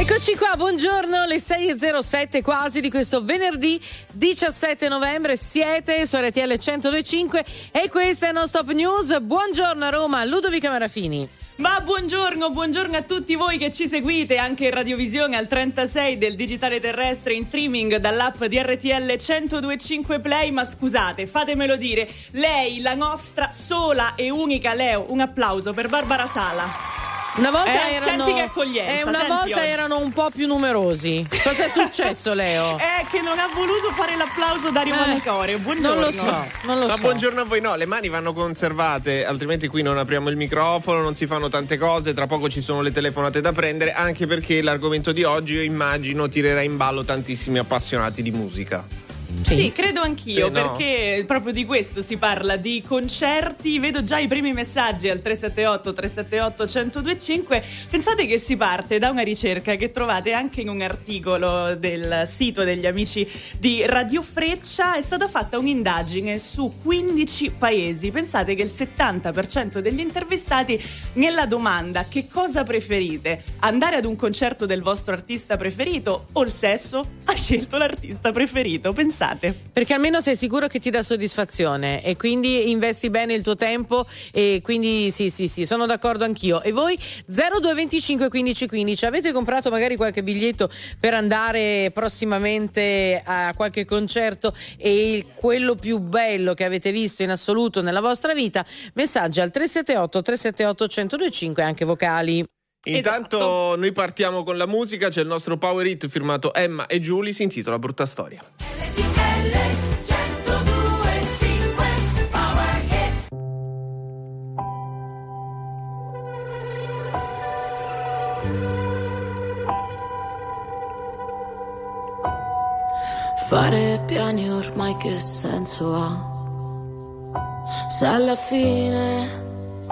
Eccoci qua, buongiorno, le 6.07 quasi di questo venerdì 17 novembre, siete su RTL 102.5 e questa è Non Stop News. Buongiorno a Roma, Ludovica Marafini. Ma buongiorno a tutti voi che ci seguite anche in radiovisione al 36 del digitale terrestre, in streaming dall'app di RTL 102.5 Play. Ma scusate, fatemelo dire, lei, la nostra sola e unica Leo, un applauso per Barbara Sala. Una volta erano, senti che accoglienza, una volta erano un po' più numerosi. Cosa è successo, Leo? Che non ha voluto fare l'applauso Dario Manicore. Buongiorno. Non lo so. Buongiorno a voi. No, le mani vanno conservate, altrimenti qui non apriamo il microfono, non si fanno tante cose, tra poco ci sono le telefonate da prendere, anche perché l'argomento di oggi, io immagino, tirerà in ballo tantissimi appassionati di musica. Sì, credo anch'io, sì, no? Perché proprio di questo si parla, di concerti. Vedo già i primi messaggi al 378-378-1025. Pensate che si parte da una ricerca che trovate anche in un articolo del sito degli amici di Radio Freccia. È stata fatta un'indagine su 15 paesi. Pensate che il 70% degli intervistati, nella domanda che cosa preferite, andare ad un concerto del vostro artista preferito o il sesso, ha scelto l'artista preferito. Pensate. Perché almeno sei sicuro che ti dà soddisfazione e quindi investi bene il tuo tempo, e quindi sì, sono d'accordo anch'io. E voi 0225 15 15, avete comprato magari qualche biglietto per andare prossimamente a qualche concerto e quello più bello che avete visto in assoluto nella vostra vita? Messaggi al 378 378 1025, anche vocali. Intanto esatto. Noi partiamo con la musica, c'è il nostro Power Hit firmato Emma e Giulia, si intitola Brutta Storia. Fare piani ormai che senso ha? Se alla fine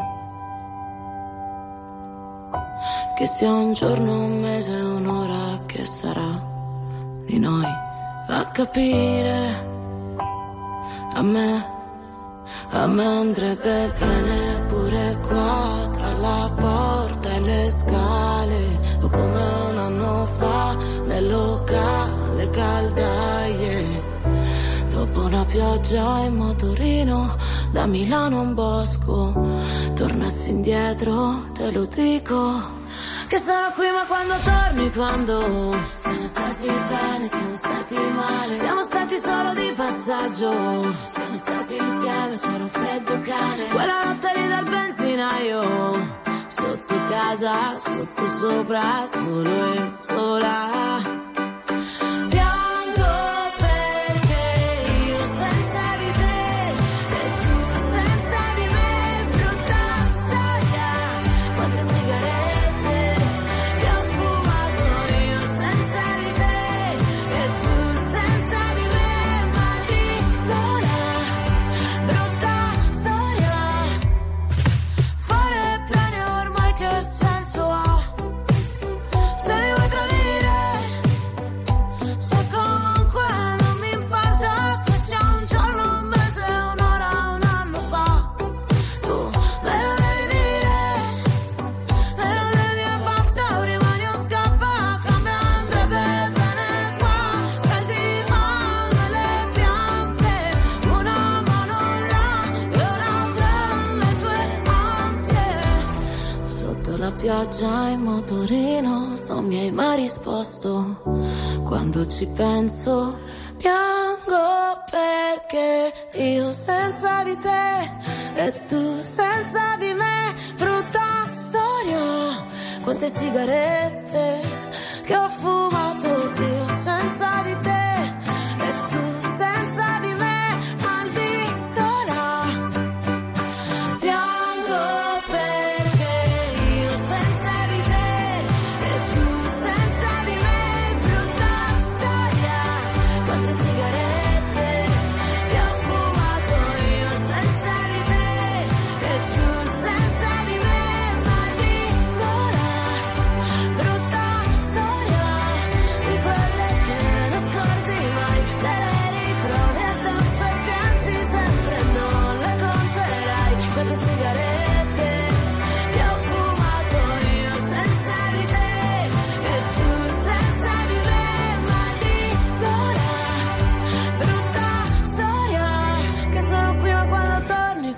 che sia un giorno, un mese, un'ora, che sarà di noi a capire. A me andrebbe bene pure qua, tra la porta e le scale, o come un anno fa nel locale caldaie. Dopo una pioggia in motorino da Milano a un bosco, tornassi indietro, te lo dico, che sono qui ma quando torni, quando siamo stati bene, siamo stati male, siamo stati solo di passaggio, siamo stati insieme, c'era un freddo cane, quella notte lì dal benzinaio, sotto casa, sotto sopra, solo e sola. Pioggia in motorino, non mi hai mai risposto. Quando ci penso, piango perché io senza di te e tu senza di me. Brutta storia, quante sigarette che ho fumato io senza di te e tu senza di me.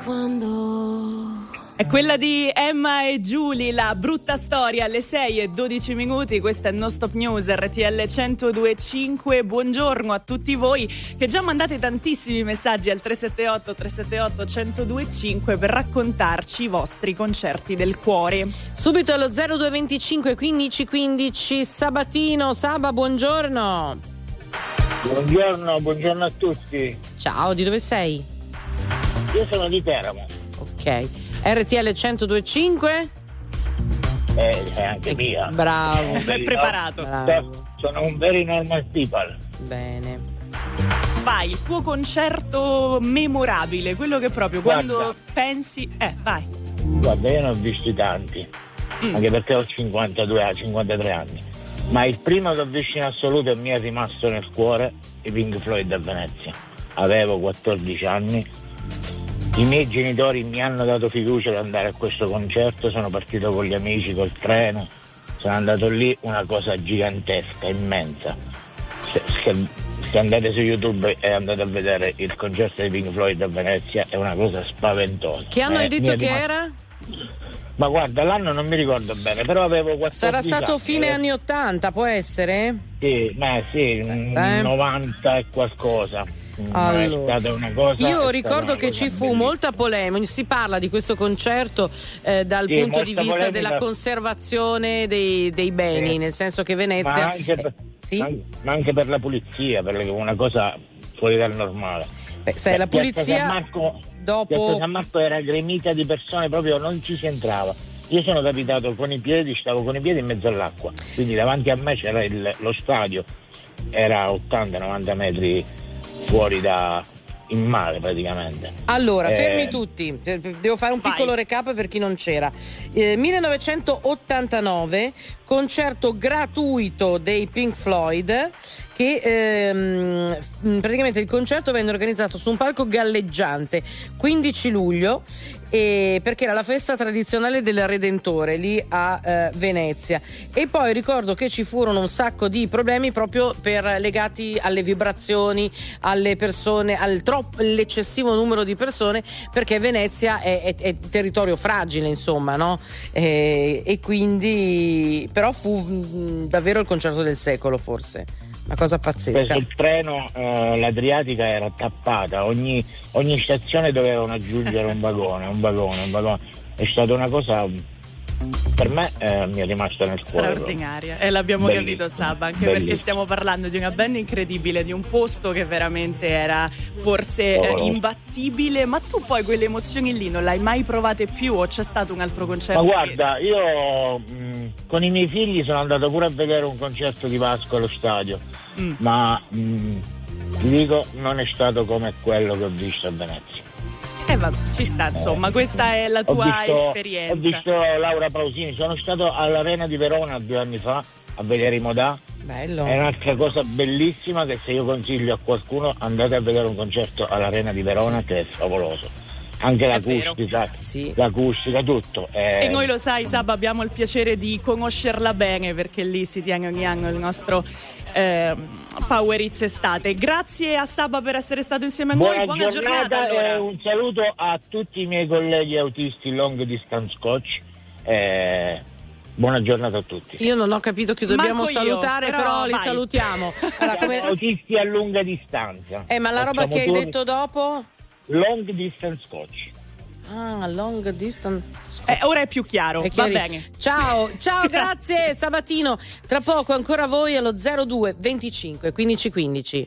quando... È quella di Emma e Giulia, la brutta storia, alle 6:12. Questa è No Stop News, RTL 102.5. Buongiorno a tutti voi che già mandate tantissimi messaggi al 378-378-1025 per raccontarci i vostri concerti del cuore. Subito allo 0225 15 15 Sabatino. Saba, buongiorno. Buongiorno a tutti. Ciao, di dove sei? Io sono di Teramo. Ok. RTL 102.5? Anche mia. Bravo. È preparato. Bravo. Sono un very normal people. Bene. Vai, il tuo concerto memorabile, quello che proprio quando pensi... vai. Guarda, io ne ho visti tanti, anche perché ho 53 anni. Ma il primo che ho visto in assoluto e mi è rimasto nel cuore, i Pink Floyd a Venezia. Avevo 14 anni. I miei genitori mi hanno dato fiducia di andare a questo concerto, sono partito con gli amici col treno, sono andato lì, una cosa gigantesca, immensa. Se andate su YouTube e andate a vedere il concerto di Pink Floyd a Venezia, è una cosa spaventosa. Che anno hai detto che era? Ma guarda, l'anno non mi ricordo bene, però avevo 14 Sarà stato anni. fine anni 80, può essere? Sì, 90 e qualcosa. Allora, è stata una cosa, io ricordo che ci fu bellissima. molta polemica, si parla di questo concerto dal punto di vista della conservazione dei beni, nel senso che Venezia... Ma anche per la pulizia, per una cosa fuori dal normale. Sai, la pulizia Piazza San Marco era gremita di persone, proprio non ci si entrava. Io sono capitato stavo con i piedi in mezzo all'acqua, quindi davanti a me c'era lo stadio, era 80-90 metri fuori in mare praticamente. Allora, fermi tutti, devo fare un piccolo recap per chi non c'era. 1989, concerto gratuito dei Pink Floyd, che praticamente il concerto venne organizzato su un palco galleggiante 15 luglio perché era la festa tradizionale del Redentore lì a Venezia, e poi ricordo che ci furono un sacco di problemi proprio legati alle vibrazioni, alle persone, l'eccessivo numero di persone, perché Venezia è territorio fragile, insomma, no? E quindi però fu davvero il concerto del secolo, forse. Una cosa pazzesca. Il treno, l'Adriatica era tappata, ogni stazione dovevano aggiungere un vagone. È stata una cosa, per me mi è rimasta nel cuore. Straordinaria, e l'abbiamo capito, Saba, anche perché stiamo parlando di una band incredibile, di un posto che veramente era forse imbattibile. Ma tu poi quelle emozioni lì non l'hai mai provate più, o c'è stato un altro concerto? Ma guarda, io con i miei figli sono andato pure a vedere un concerto di Vasco allo stadio, ma ti dico, non è stato come quello che ho visto a Venezia. Vabbè, ci sta, insomma, questa è la tua esperienza. Ho visto Laura Pausini, sono stato all'Arena di Verona 2 anni fa a vedere i Modà. Bello. È un'altra cosa bellissima che, se io consiglio a qualcuno, andate a vedere un concerto all'Arena di Verona, che è favoloso. Anche l'acustica, tutto. E noi, lo sai, Saba, abbiamo il piacere di conoscerla bene, perché lì si tiene ogni anno il nostro Power Hits estate. Grazie a Saba per essere stato insieme a noi. Buona giornata allora. E un saluto a tutti i miei colleghi autisti long distance coach. Buona giornata a tutti. Io non ho capito chi dobbiamo salutare, però li salutiamo. Allora, autisti a lunga distanza. Ma la roba che hai detto dopo? Long distance coach. Long distance. Ora è più chiaro. Va bene. Ciao, grazie Sabatino. Tra poco ancora voi allo 02 25 15 15.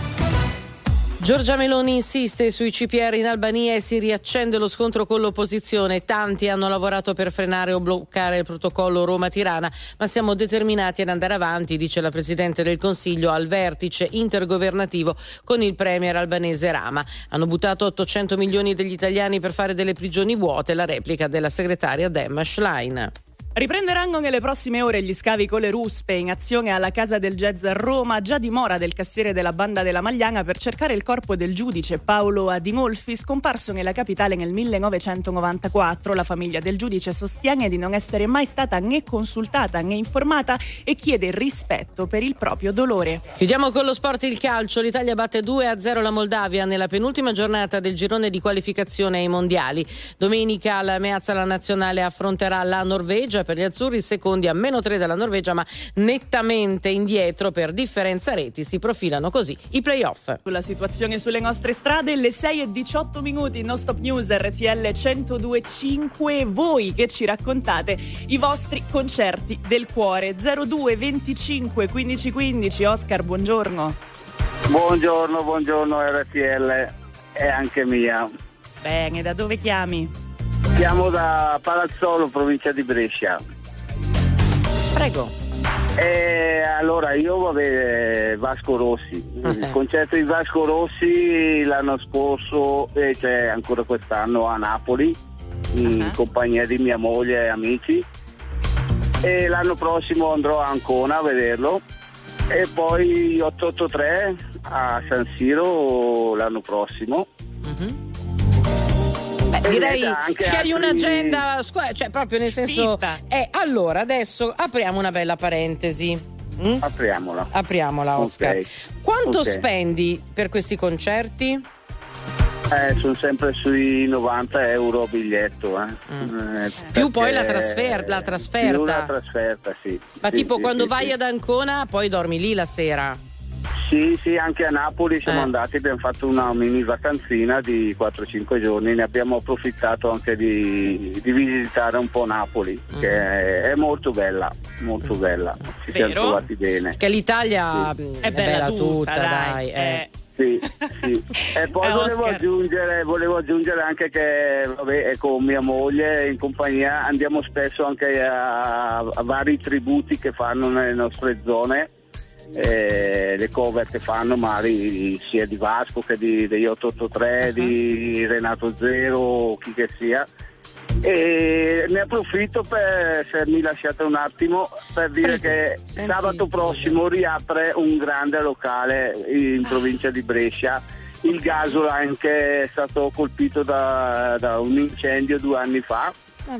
Giorgia Meloni insiste sui CPR in Albania e si riaccende lo scontro con l'opposizione. Tanti hanno lavorato per frenare o bloccare il protocollo Roma-Tirana, ma siamo determinati ad andare avanti, dice la Presidente del Consiglio al vertice intergovernativo con il premier albanese Rama. Hanno buttato 800 milioni degli italiani per fare delle prigioni vuote, la replica della segretaria Demma Schlein. Riprenderanno nelle prossime ore gli scavi con le ruspe in azione alla Casa del Jazz a Roma, già dimora del cassiere della banda della Magliana per cercare il corpo del giudice Paolo Adinolfi, scomparso nella capitale nel 1994. La famiglia del giudice sostiene di non essere mai stata né consultata né informata e chiede rispetto per il proprio dolore. Chiudiamo con lo sport, il calcio. L'Italia batte 2-0 la Moldavia nella penultima giornata del girone di qualificazione ai mondiali. Domenica la Meazza, la nazionale, affronterà la Norvegia. Per gli azzurri, secondi a -3 dalla Norvegia, ma nettamente indietro per differenza reti. Si profilano così i playoff. Sulla situazione sulle nostre strade, le 6:18, non stop news, RTL 102.5. Voi che ci raccontate i vostri concerti del cuore. 02 25 15 15. Oscar, buongiorno. Buongiorno RTL, è anche mia. Bene, da dove chiami? Siamo da Palazzolo, provincia di Brescia. Prego. Allora io Vasco Rossi, il concerto di Vasco Rossi l'anno scorso e c'è ancora quest'anno a Napoli in compagnia di mia moglie e amici, e l'anno prossimo andrò a Ancona a vederlo, e poi 883 a San Siro l'anno prossimo. Direi che hai un'agenda, cioè proprio nel senso. Allora adesso apriamo una bella parentesi. Apriamola, Oscar. Okay. Quanto spendi per questi concerti? Sono sempre sui 90 euro a biglietto. Più poi la trasferta. Più la trasferta, sì. Ma sì, tipo sì, quando sì, vai ad Ancona poi dormi lì la sera? Sì, anche a Napoli siamo andati, abbiamo fatto una mini vacanzina di 4-5 giorni, ne abbiamo approfittato anche di visitare un po' Napoli, che è molto bella, ci siamo trovati bene. Che l'Italia è bella tutta, dai. Sì. E poi volevo aggiungere anche che con mia moglie in compagnia andiamo spesso anche a vari tributi che fanno nelle nostre zone. Le cover che fanno magari sia di Vasco che degli 883, di Renato Zero, chi che sia, e ne approfitto se mi lasciate un attimo per dire che sabato prossimo riapre un grande locale in provincia di Brescia, il Gasoline, che è stato colpito da un incendio 2 anni fa.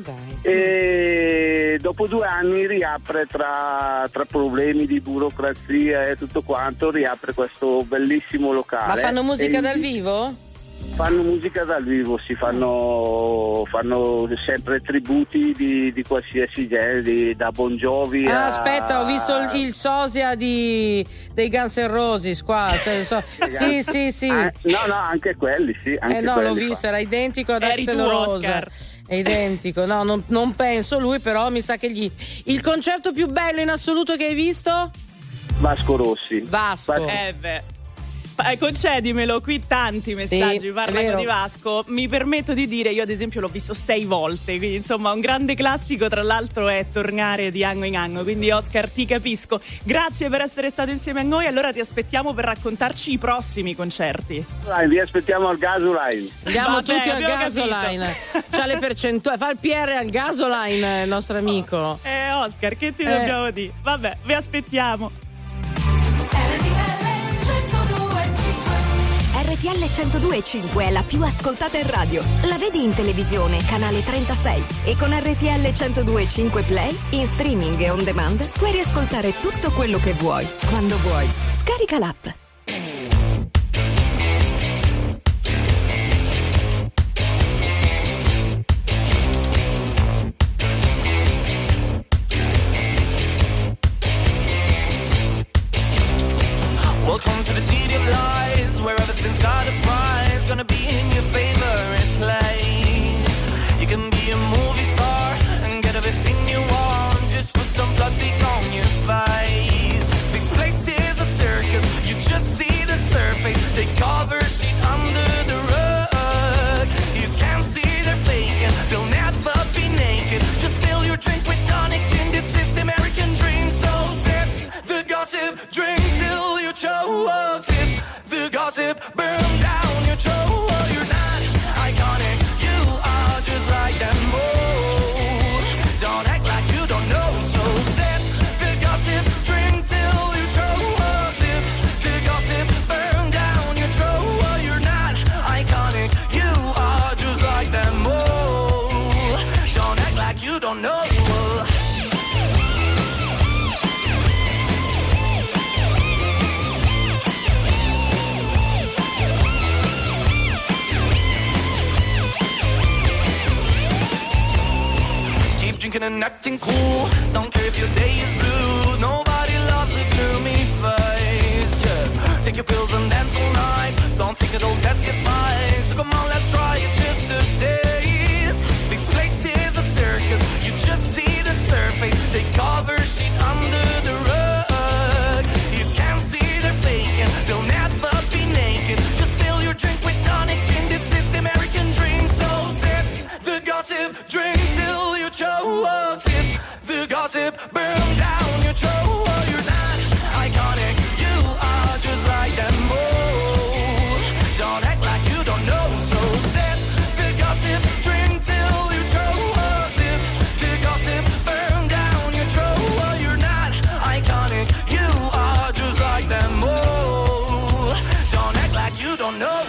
E dopo 2 anni riapre tra problemi di burocrazia e tutto quanto, riapre questo bellissimo locale. Ma fanno musica dal vivo? Fanno musica dal vivo, fanno sempre tributi di qualsiasi genere, da Bon Jovi aspetta, ho visto il sosia dei Guns N' Roses qua, sì. No, anche quelli, sì. L'ho visto, era identico ad Axl Rose. È identico, no, non penso lui, però mi sa che il concerto più bello in assoluto che hai visto? Vasco Rossi. Vasco. Concedimelo, qui tanti messaggi parlano di Vasco. Mi permetto di dire, io ad esempio l'ho visto 6 volte, quindi insomma un grande classico, tra l'altro è tornare di anno in anno, quindi Oscar ti capisco. Grazie per essere stato insieme a noi, allora ti aspettiamo per raccontarci i prossimi concerti. Vi aspettiamo al Gasoline. Andiamo tutti al Gasoline. C'ha le percentuali, fa il PR al Gasoline il nostro amico. Oscar, che ti dobbiamo dire? Vabbè, vi aspettiamo. RTL 102.5 è la più ascoltata in radio. La vedi in televisione, canale 36. E con RTL 102.5 Play, in streaming e on demand, puoi riascoltare tutto quello che vuoi, quando vuoi. Scarica l'app. Welcome to the city of lies, where everything's got a prize, gonna be in your favorite place. You can be a movie star and get everything you want, just put some plastic on your face. This place is a circus, you just don't know. Keep drinking and acting cool. Don't care if your day is blue. Nobody loves a gloomy face. Just take your pills and dance all night. Don't think it'll get you by. So come on, let's try it just a taste. This place is a circus. You just see the surface. They cover shit under the rug. You can't see they're faking. They'll never be naked. Just fill your drink with tonic gin. This is the American dream. So sip the gossip, drink till you choke. Sip the gossip, burn down your throat. You're not iconic. You are just like them all. Don't act like you don't know. So sip the gossip, drink till you choke. Sip the gossip, burn down your throat. You're not iconic. You are just like them all. Don't act like you don't know.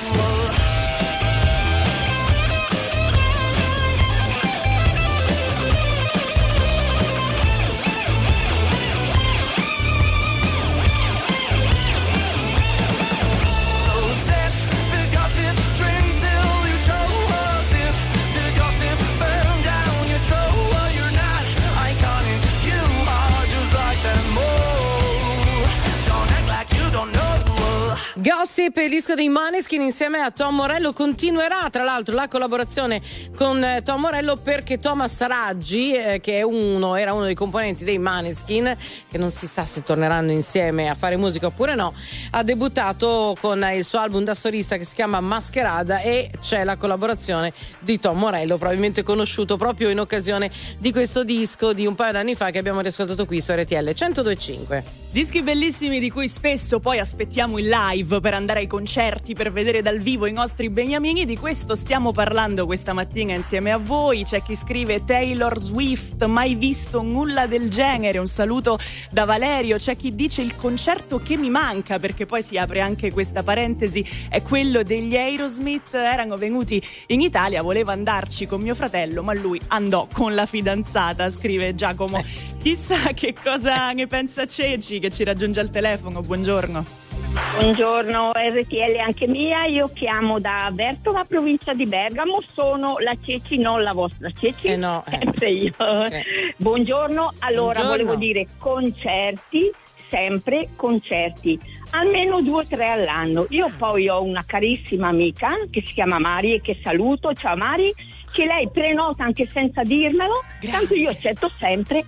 Gossip, il disco dei Måneskin insieme a Tom Morello. Continuerà tra l'altro la collaborazione con Tom Morello, perché Thomas Raggi, che era uno dei componenti dei Måneskin, che non si sa se torneranno insieme a fare musica oppure no, ha debuttato con il suo album da solista che si chiama Mascherada, e c'è la collaborazione di Tom Morello, probabilmente conosciuto proprio in occasione di questo disco di un paio d'anni fa che abbiamo riascoltato qui su RTL 102.5. Dischi bellissimi di cui spesso poi aspettiamo il live per andare ai concerti, per vedere dal vivo i nostri beniamini. Di questo stiamo parlando questa mattina insieme a voi. C'è chi scrive Taylor Swift, mai visto nulla del genere, un saluto da Valerio. C'è chi dice il concerto che mi manca, perché poi si apre anche questa parentesi, è quello degli Aerosmith. Erano venuti in Italia, volevo andarci con mio fratello, ma lui andò con la fidanzata, scrive Giacomo. Chissà che cosa ne pensa Ceci, che ci raggiunge al telefono. Buongiorno. Buongiorno, RTL anche mia. Io chiamo da Vertova, provincia di Bergamo. Sono la Ceci, non la vostra Ceci, no. Sempre io. Buongiorno. Allora, volevo dire concerti, sempre concerti, almeno 2 o 3 all'anno. Io poi ho una carissima amica che si chiama Mari e che saluto. Ciao Mari, che lei prenota anche senza dirmelo. Grazie. Tanto io accetto sempre.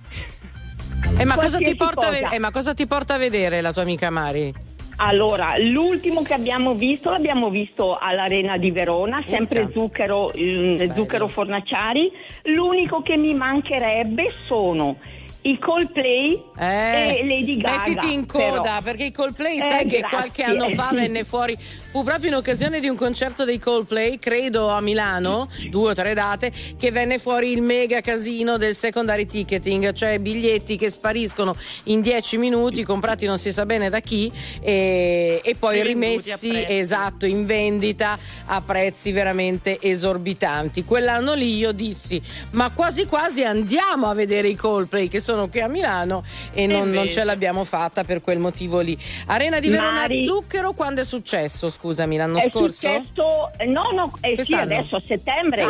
Ma cosa ti porta a vedere la tua amica Mari? Allora, l'ultimo che abbiamo visto l'abbiamo visto all'Arena di Verona, sempre Zucchero Fornaciari. L'unico che mi mancherebbe sono i Coldplay e Lady Gaga. Mettiti in coda, perché i Coldplay sai che qualche anno fa venne fuori, fu proprio in occasione di un concerto dei Coldplay, credo a Milano, 2 o 3 date, che venne fuori il mega casino del secondary ticketing, cioè biglietti che spariscono in 10 minuti, comprati non si sa bene da chi, e poi rimessi in vendita a prezzi veramente esorbitanti. Quell'anno lì io dissi, ma quasi quasi andiamo a vedere i Coldplay, che sono qui a Milano, e non ce l'abbiamo fatta per quel motivo lì. Arena di Verona, Zucchero, quando è successo? Scusami, l'anno scorso? È successo, sì, adesso a settembre.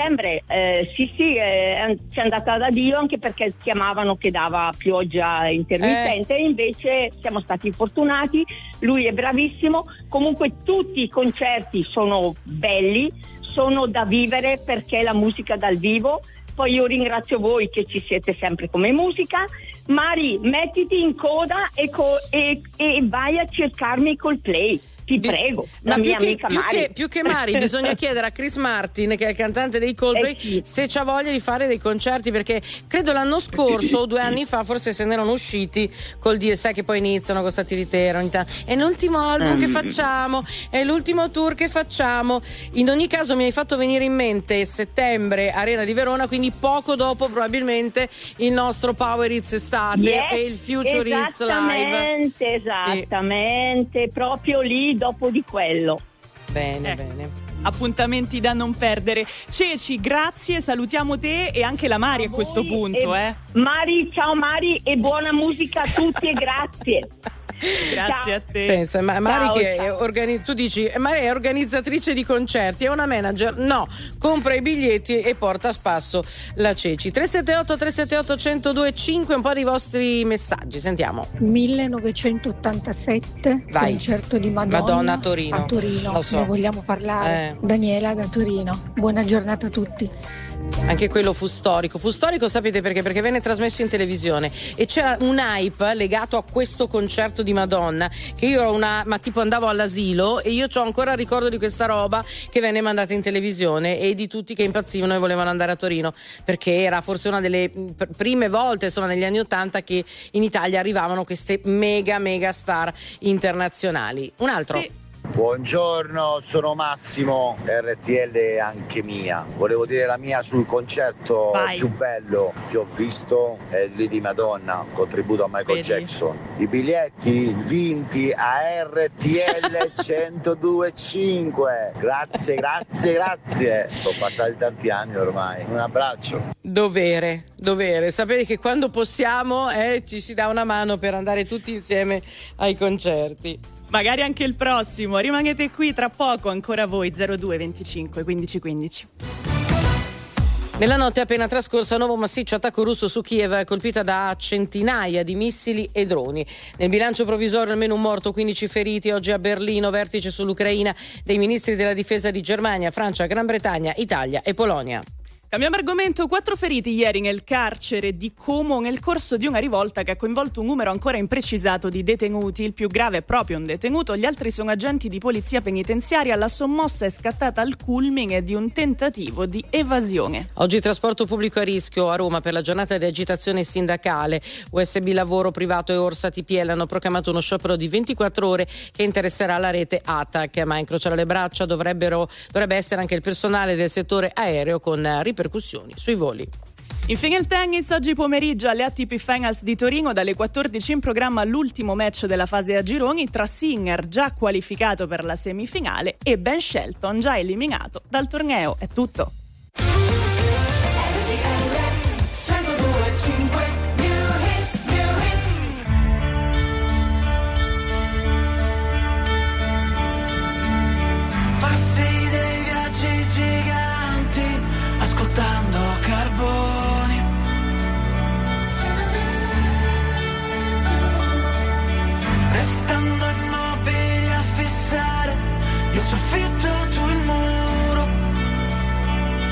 Ci è andata da Dio, anche perché chiamavano che dava pioggia intermittente, e invece siamo stati fortunati, lui è bravissimo. Comunque tutti i concerti sono belli, sono da vivere, perché la musica dal vivo. Poi io ringrazio voi che ci siete sempre come musica. Mari, mettiti in coda e vai a cercarmi i Coldplay. Ti prego, la mia amica Mari. Più che Mari bisogna chiedere a Chris Martin, che è il cantante dei Coldplay, se c'ha voglia di fare dei concerti, perché credo l'anno scorso o 2 anni fa forse se ne erano usciti col dire, sai che poi iniziano con sta tiritera ogni tanto, è l'ultimo album che facciamo, è l'ultimo tour che facciamo. In ogni caso mi hai fatto venire in mente settembre, Arena di Verona, quindi poco dopo probabilmente il nostro Power Hits estate e il Future Hits Live. Esattamente, proprio lì dopo di quello. Bene. appuntamenti da non perdere. Ceci, grazie, salutiamo te e anche la Mari a questo punto. Mari, ciao Mari, e buona musica a tutti e grazie. Grazie a te. Pensa, Mari che tu dici, Mari è organizzatrice di concerti, è una manager? No, compra i biglietti e porta a spasso la Ceci. 378-378-1025, un po' dei vostri messaggi, sentiamo. 1987, Vai. Concerto di Madonna a Torino. A Torino, lo so. Ne vogliamo parlare. Daniela da Torino, buona giornata a tutti. Anche quello fu storico, sapete perché? Perché venne trasmesso in televisione e c'era un hype legato a questo concerto di Madonna, che io ero ma tipo andavo all'asilo e io c'ho ancora il ricordo di questa roba che venne mandata in televisione e di tutti che impazzivano e volevano andare a Torino, perché era forse una delle prime volte, insomma, negli anni '80 che in Italia arrivavano queste mega star internazionali. Un altro. Sì. Buongiorno, sono Massimo, RTL anche mia. Volevo dire la mia sul concerto più bello che ho visto, è lì di Madonna, contributo a Michael Jackson. I biglietti vinti a RTL 102.5. Grazie. Sono passati tanti anni ormai. Un abbraccio. Dovere. Sapete che quando possiamo ci si dà una mano per andare tutti insieme ai concerti. Magari anche il prossimo. Rimanete qui, tra poco ancora voi. 02 25 15 15. Nella notte appena trascorsa, un nuovo massiccio attacco russo su Kiev, colpita da centinaia di missili e droni. Nel bilancio provvisorio almeno un morto, 15 feriti. Oggi a Berlino vertice sull'Ucraina dei ministri della difesa di Germania, Francia, Gran Bretagna, Italia e Polonia. Cambiamo argomento. 4 feriti ieri nel carcere di Como nel corso di una rivolta che ha coinvolto un numero ancora imprecisato di detenuti. Il più grave è proprio un detenuto, gli altri sono agenti di polizia penitenziaria. La sommossa è scattata al culmine di un tentativo di evasione. Oggi trasporto pubblico a rischio a Roma per la giornata di agitazione sindacale. USB Lavoro Privato e Orsa TPL hanno proclamato uno sciopero di 24 ore che interesserà la rete ATAC, ma a incrociare le braccia dovrebbe essere anche il personale del settore aereo, con ripercussioni sui voli. Infine il tennis. Oggi pomeriggio alle ATP Finals di Torino dalle 14 in programma l'ultimo match della fase a gironi tra Sinner, già qualificato per la semifinale, e Ben Shelton, già eliminato dal torneo. È tutto. Farsi dei viaggi giganti, ascoltando Carboni, restando immobili a fissare il soffitto, tu il muro,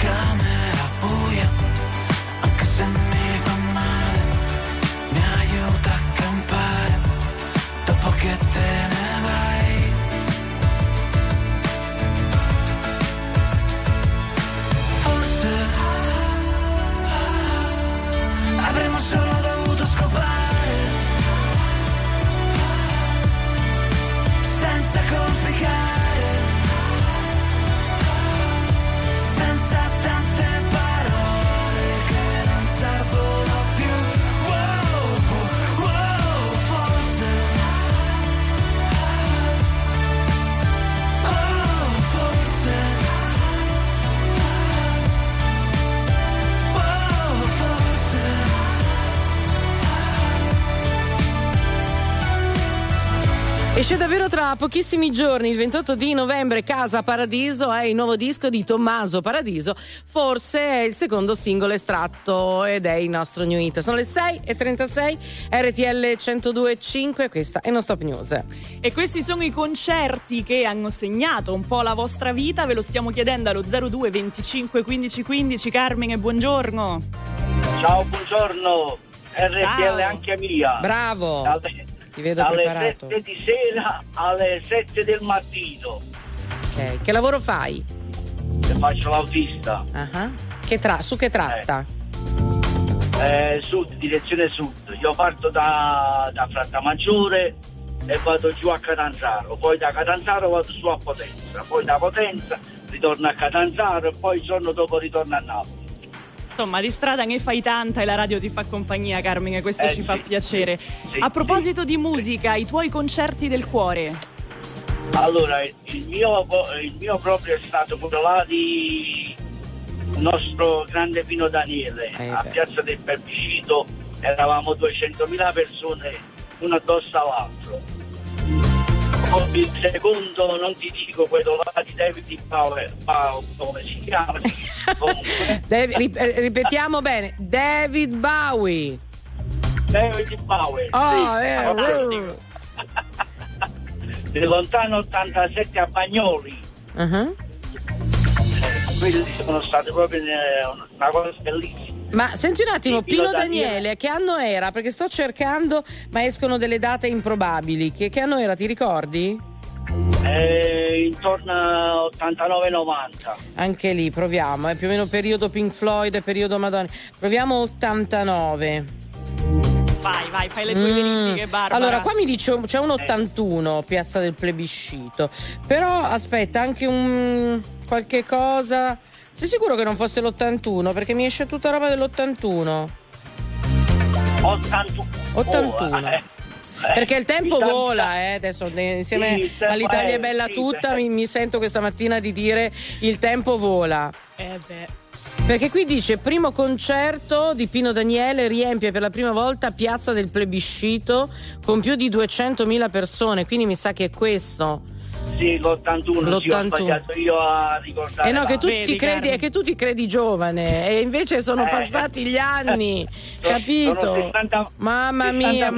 camera buia, anche se mi fa male, mi aiuta a campare dopo che te ne vai. Forse avremmo solo dovuto scopare senza complicare, senza tante parole che non servono più. Wow, wow, forse, oh, forse, wow, forse. Esce davvero tra pochissimi giorni, il 28 di novembre, Casa Paradiso è il nuovo disco di Tommaso Paradiso, forse è il secondo singolo estratto ed è il nostro new hit. Sono le 6:36, RTL 102.5, questa è Non Stop News. E questi sono i concerti che hanno segnato un po' la vostra vita, ve lo stiamo chiedendo allo 02 25 15 15. Carmine, buongiorno. Ciao, buongiorno, RTL Ciao. anche mia. Bravo. Ti vedo dalle preparato. 7 di sera alle 7 del mattino. Ok, che lavoro fai? Faccio l'autista. Su che tratta? Sud, direzione sud. Io parto da Frattamaggiore e vado giù a Catanzaro, poi da Catanzaro vado su a Potenza, poi da Potenza ritorno a Catanzaro e poi il giorno dopo ritorno a Napoli. Insomma, di strada ne fai tanta e la radio ti fa compagnia, Carmine, questo ci fa piacere. Sì, A proposito di musica, i tuoi concerti del cuore. Allora, il mio proprio è stato quello là di nostro grande Pino Daniele a Piazza del Plebiscito. Eravamo 200.000 persone, uno addosso all'altro. Il secondo non ti dico, quello là di David Bowie, come si chiama? Ripetiamo bene, David Bowie. David Bowie. Del lontano 87 a Bagnoli. Quelli sono stati proprio una cosa bellissima. Ma senti un attimo, Pino Daniele, che anno era? Perché sto cercando, ma escono delle date improbabili. Che anno era, ti ricordi? Intorno a 89-90. Anche lì, proviamo, più o meno periodo Pink Floyd, periodo Madonna. Proviamo 89. Vai, fai le tue verifiche, Barbara. Allora, qua mi dice c'è un 81, Piazza del Plebiscito. Però aspetta, anche un qualche cosa. Sei sicuro che non fosse l'81? Perché mi esce tutta roba dell'81. 81. Perché il tempo vola, adesso insieme all'Italia è bella tutta, mi sento questa mattina di dire il tempo vola. Perché qui dice primo concerto di Pino Daniele, riempie per la prima volta Piazza del Plebiscito con più di 200.000 persone, quindi mi sa che è questo. Sì, l'81. Sì, ho sbagliato io a ricordare. No, che tu ti credi, è che tu ti credi giovane e invece sono passati gli anni, capito? 60, mamma mia,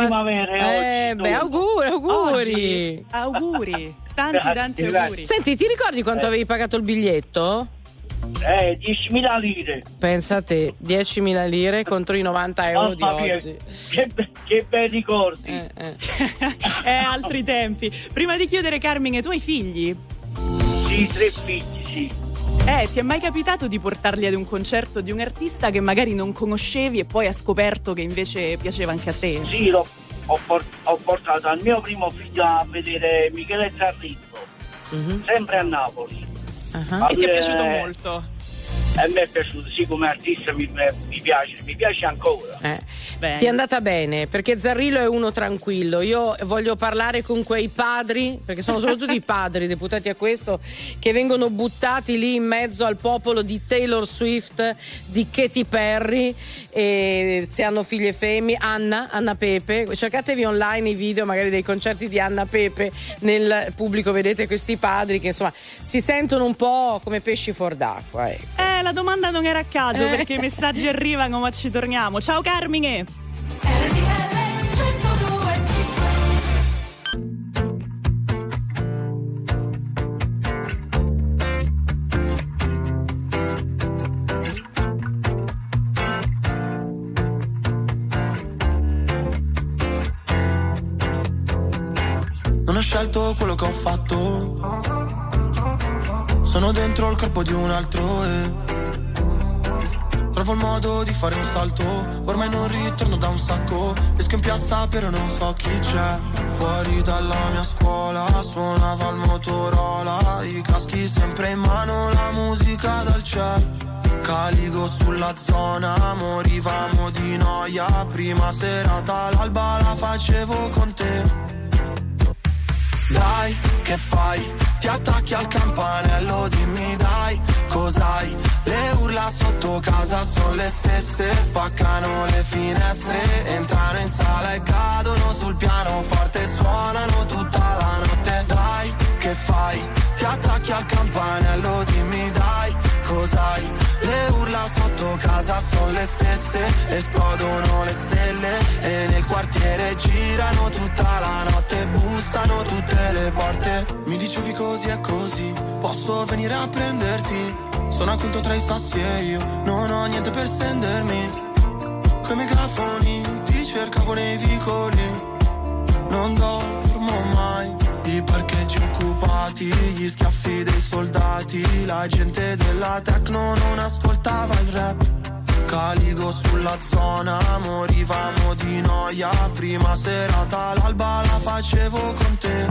auguri. Auguri. Tanti auguri. Senti, ti ricordi quanto avevi pagato il biglietto? 10.000 lire. Pensa a te, 10.000 lire contro i 90 euro di oggi. Che bei ricordi. Altri tempi. Prima di chiudere, Carmine, tu hai figli? Sì, 3 figli, sì. Ti è mai capitato di portarli ad un concerto di un artista che magari non conoscevi e poi ha scoperto che invece piaceva anche a te? Sì, ho portato al mio primo figlio a vedere Michele Zarrillo, sempre a Napoli. E ti è piaciuto molto? A me è piaciuto, sì, come artista mi piace ancora. Ti è andata bene, perché Zarrillo è uno tranquillo. Io voglio parlare con quei padri, perché sono soprattutto i padri deputati a questo, che vengono buttati lì in mezzo al popolo di Taylor Swift, di Katy Perry, e se hanno figlie femmine, Anna Pepe. Cercatevi online i video magari dei concerti di Anna Pepe, nel pubblico vedete questi padri che insomma si sentono un po' come pesci fuor d'acqua. La domanda non era a caso, perché i messaggi arrivano, ma ci torniamo. Ciao Carmine. ho scelto quello che ho fatto. Sono dentro il corpo di un altro e trovo il modo di fare un salto. Ormai non ritorno da un sacco. Esco in piazza però non so chi c'è. Fuori dalla mia scuola suonava il Motorola, i caschi sempre in mano, la musica dal cielo. Caligo sulla zona, morivamo di noia. Prima serata all'alba la facevo con te. Dai, che fai? Ti attacchi al campanello, dimmi dai, cos'hai? Le urla sotto casa sono le stesse, spaccano le finestre, entrano in sala e cadono sul pianoforte, suonano tutta la notte. Dai, che fai? Ti attacchi al campanello, dimmi dai, cos'hai? Le urla sotto casa sono le stesse, esplodono le stelle e nel quartiere girano tutta la notte, bussano tutte le porte. Mi dicevi così è così, posso venire a prenderti? Sono a conto tra i sassi e io non ho niente per stendermi. Coi megafoni ti cercavo nei vicoli, non dormo mai. I parcheggi occupati, gli schiaffi dei soldati, la gente della techno non ascoltava il rap. Caligo sulla zona, morivamo di noia. Prima serata all'alba la facevo con te.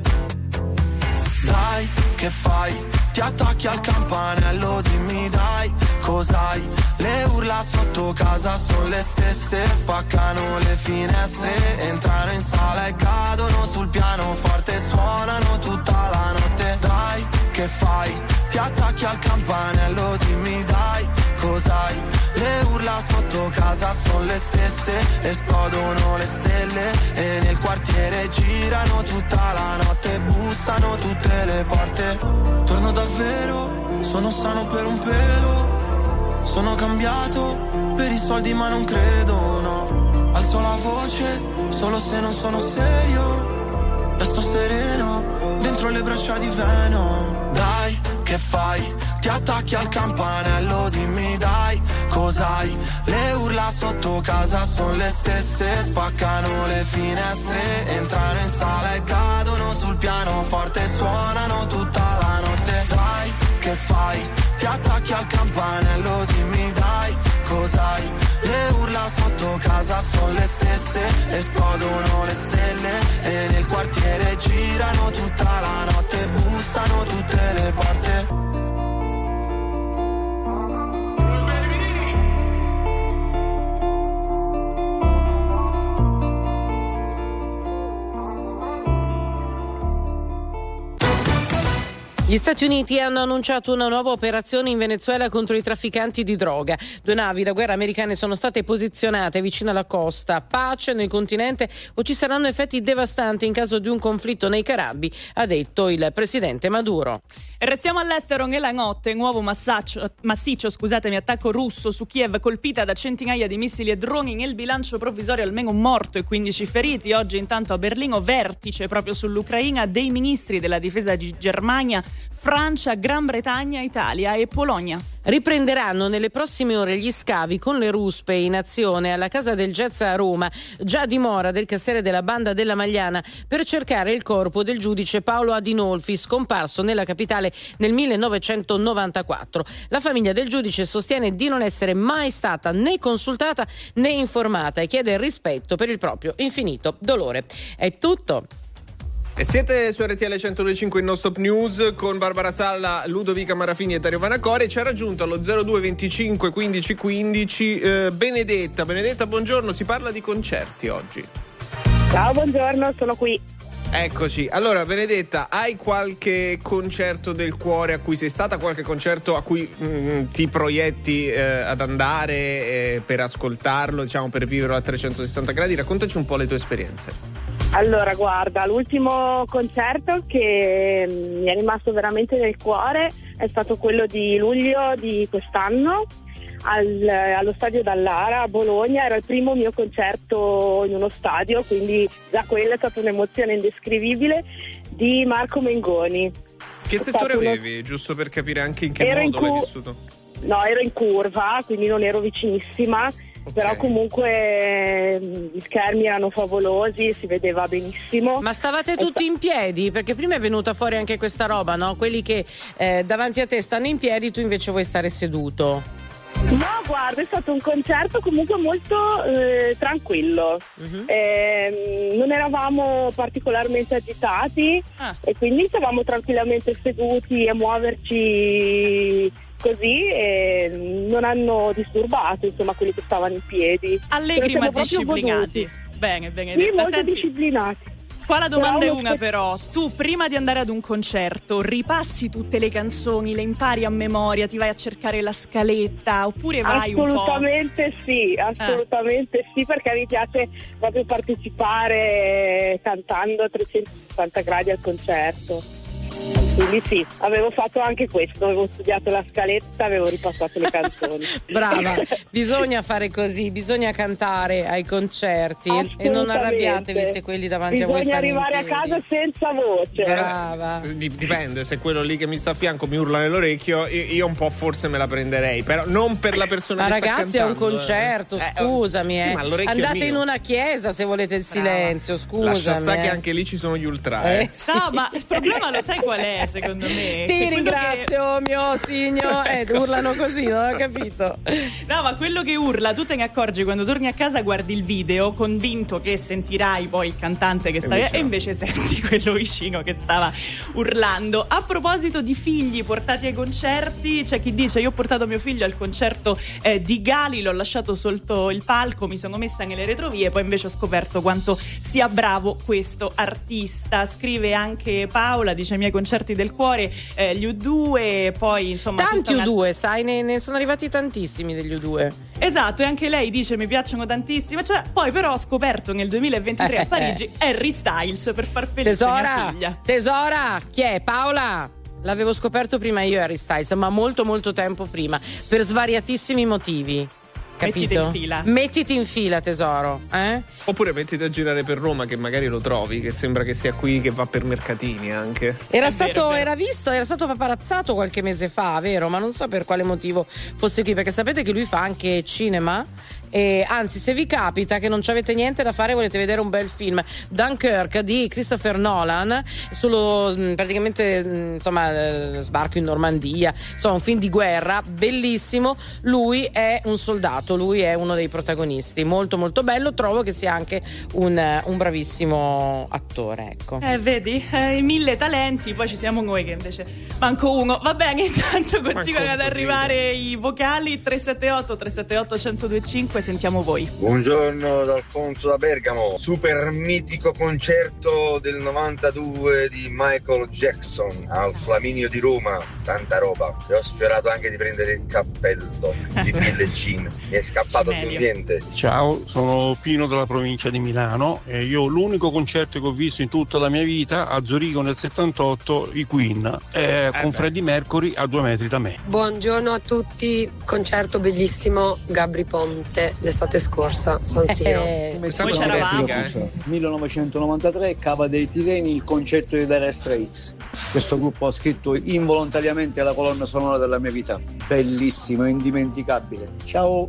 Dai, che fai? Ti attacchi al campanello, dimmi dai, cos'hai? Le urla sotto casa sono le stesse, spaccano le finestre, entrano in sala e cadono sul pianoforte, suonano tutta la notte. Dai, che fai? Ti attacchi al campanello, dimmi dai, cos'hai? Le urla sotto casa sono le stesse, esplodono le stelle e nel quartiere girano tutta la notte, bussano tutte le porte. Torno davvero, sono sano per un pelo, sono cambiato per i soldi ma non credo, no. Alzo la voce solo se non sono serio, resto sereno dentro le braccia di Venom. Dai, che fai? Ti attacchi al campanello, dimmi dai, cos'hai? Le urla sotto casa sono le stesse, spaccano le finestre, entrano in sala e cadono sul pianoforte, suonano tutta la notte. Dai, che fai? Ti attacchi al campanello, dimmi dai, cos'hai? Le urla sotto casa sono le stesse, esplodono le stelle e nel quartiere girano tutta la notte, bussano tutte le porte. Gli Stati Uniti hanno annunciato una nuova operazione in Venezuela contro i trafficanti di droga. 2 navi da guerra americane sono state posizionate vicino alla costa. Pace nel continente o ci saranno effetti devastanti in caso di un conflitto nei Caraibi, ha detto il presidente Maduro. E restiamo all'estero nella notte, nuovo massiccio attacco russo su Kiev, colpita da centinaia di missili e droni. Nel bilancio provvisorio almeno un morto e 15 feriti. Oggi intanto a Berlino vertice proprio sull'Ucraina dei ministri della difesa di Germania, Francia, Gran Bretagna, Italia e Polonia. Riprenderanno nelle prossime ore gli scavi con le ruspe in azione alla Casa del Jazz a Roma, già dimora del cassiere della banda della Magliana, per cercare il corpo del giudice Paolo Adinolfi, scomparso nella capitale nel 1994. La famiglia del giudice sostiene di non essere mai stata né consultata né informata e chiede rispetto per il proprio infinito dolore. È tutto. E siete su RTL 102.5 in No Stop News con Barbara Salla, Ludovica Marafini e Dario Vanacori. Ci ha raggiunto allo 02 25 15 15 Benedetta. Benedetta, buongiorno, si parla di concerti oggi. Ciao, buongiorno, sono qui. Eccoci. Allora, Benedetta, hai qualche concerto del cuore a cui sei stata, qualche concerto a cui ti proietti ad andare per ascoltarlo, diciamo, per viverlo a 360 gradi? Raccontaci un po' le tue esperienze. Allora, guarda, l'ultimo concerto che mi è rimasto veramente nel cuore è stato quello di luglio di quest'anno allo stadio Dallara a Bologna. Era il primo mio concerto in uno stadio, quindi già quella è stata un'emozione indescrivibile, di Marco Mengoni. Che settore avevi, giusto per capire anche in che modo l'hai vissuto? No, ero in curva, quindi non ero vicinissima, Però comunque gli schermi erano favolosi, si vedeva benissimo. Ma stavate tutti in piedi? Perché prima è venuta fuori anche questa roba, no? Quelli che davanti a te stanno in piedi, tu invece vuoi stare seduto. No, guarda, è stato un concerto comunque molto tranquillo. Non eravamo particolarmente agitati e quindi stavamo tranquillamente seduti a muoverci così e non hanno disturbato, insomma, quelli che stavano in piedi. Allegri ma disciplinati. Bene, sì, molto disciplinati. Qua la domanda è una però, tu prima di andare ad un concerto ripassi tutte le canzoni, le impari a memoria, ti vai a cercare la scaletta oppure vai un po'? Assolutamente sì, sì, perché mi piace proprio partecipare cantando a 360 gradi al concerto. Quindi sì, avevo fatto anche questo, avevo studiato la scaletta, avevo ripassato le canzoni. Brava, bisogna fare così, bisogna cantare ai concerti e non arrabbiatevi se quelli davanti a voi stanno in piedi. Bisogna arrivare a casa senza voce. Brava. Dipende, se quello lì che mi sta a fianco mi urla nell'orecchio, io un po' forse me la prenderei, però non per la persona che sta cantando. Ma ragazzi, è un concerto, scusami. Sì, ma andate in una chiesa se volete il silenzio, scusami. Lascia stare che anche lì ci sono gli ultra. No, ma il problema lo sai qual è? Secondo me ti ringrazio mio signo urlano così, non ho capito. No, ma quello che urla tu te ne accorgi quando torni a casa, guardi il video convinto che sentirai poi il cantante che sta e invece senti quello vicino che stava urlando. A proposito di figli portati ai concerti, c'è chi dice: io ho portato mio figlio al concerto di Gali, l'ho lasciato sotto il palco, mi sono messa nelle retrovie, poi invece ho scoperto quanto sia bravo questo artista. Scrive anche Paola, dice: ai miei concerti del cuore, gli U2, poi insomma tanti U2, sai, ne sono arrivati tantissimi degli U2. Esatto, e anche lei dice: mi piacciono tantissimo, cioè, poi però ho scoperto nel 2023 a Parigi Harry Styles per far felice mia figlia. Tesora, chi è? Paola? L'avevo scoperto prima io Harry Styles, ma molto molto tempo prima, per svariatissimi motivi. Capito? Mettiti in fila, tesoro. Oppure mettiti a girare per Roma, che magari lo trovi, che sembra che sia qui, che va per mercatini anche. Era stato paparazzato qualche mese fa, vero? Ma non so per quale motivo fosse qui, perché sapete che lui fa anche cinema. E anzi, se vi capita che non ci avete niente da fare, volete vedere un bel film, Dunkirk di Christopher Nolan, solo praticamente sbarco in Normandia, insomma un film di guerra bellissimo. Lui è un soldato, lui è uno dei protagonisti, molto molto bello. Trovo che sia anche un bravissimo attore, ecco. Vedi, i 1000 talenti, poi ci siamo noi che invece manco uno. Va bene, intanto continuano ad arrivare i vocali 378 378 1025. Sentiamo voi. Buongiorno da Alfonso da Bergamo. Super mitico concerto del 92 di Michael Jackson al Flaminio di Roma. Tanta roba. E ho sfiorato anche di prendere il cappello di Billie Jean. Mi è scappato più niente. Ciao, sono Pino della provincia di Milano e io l'unico concerto che ho visto in tutta la mia vita a Zurigo nel 78, i Queen, con Freddie Mercury a 2 metri da me. Buongiorno a tutti, concerto bellissimo, Gabri Ponte l'estate scorsa, San Siro. 1993, Cava dei Tirreni, il concerto di Dire Straits. Questo gruppo ha scritto involontariamente la colonna sonora della mia vita. Bellissimo, indimenticabile. Ciao.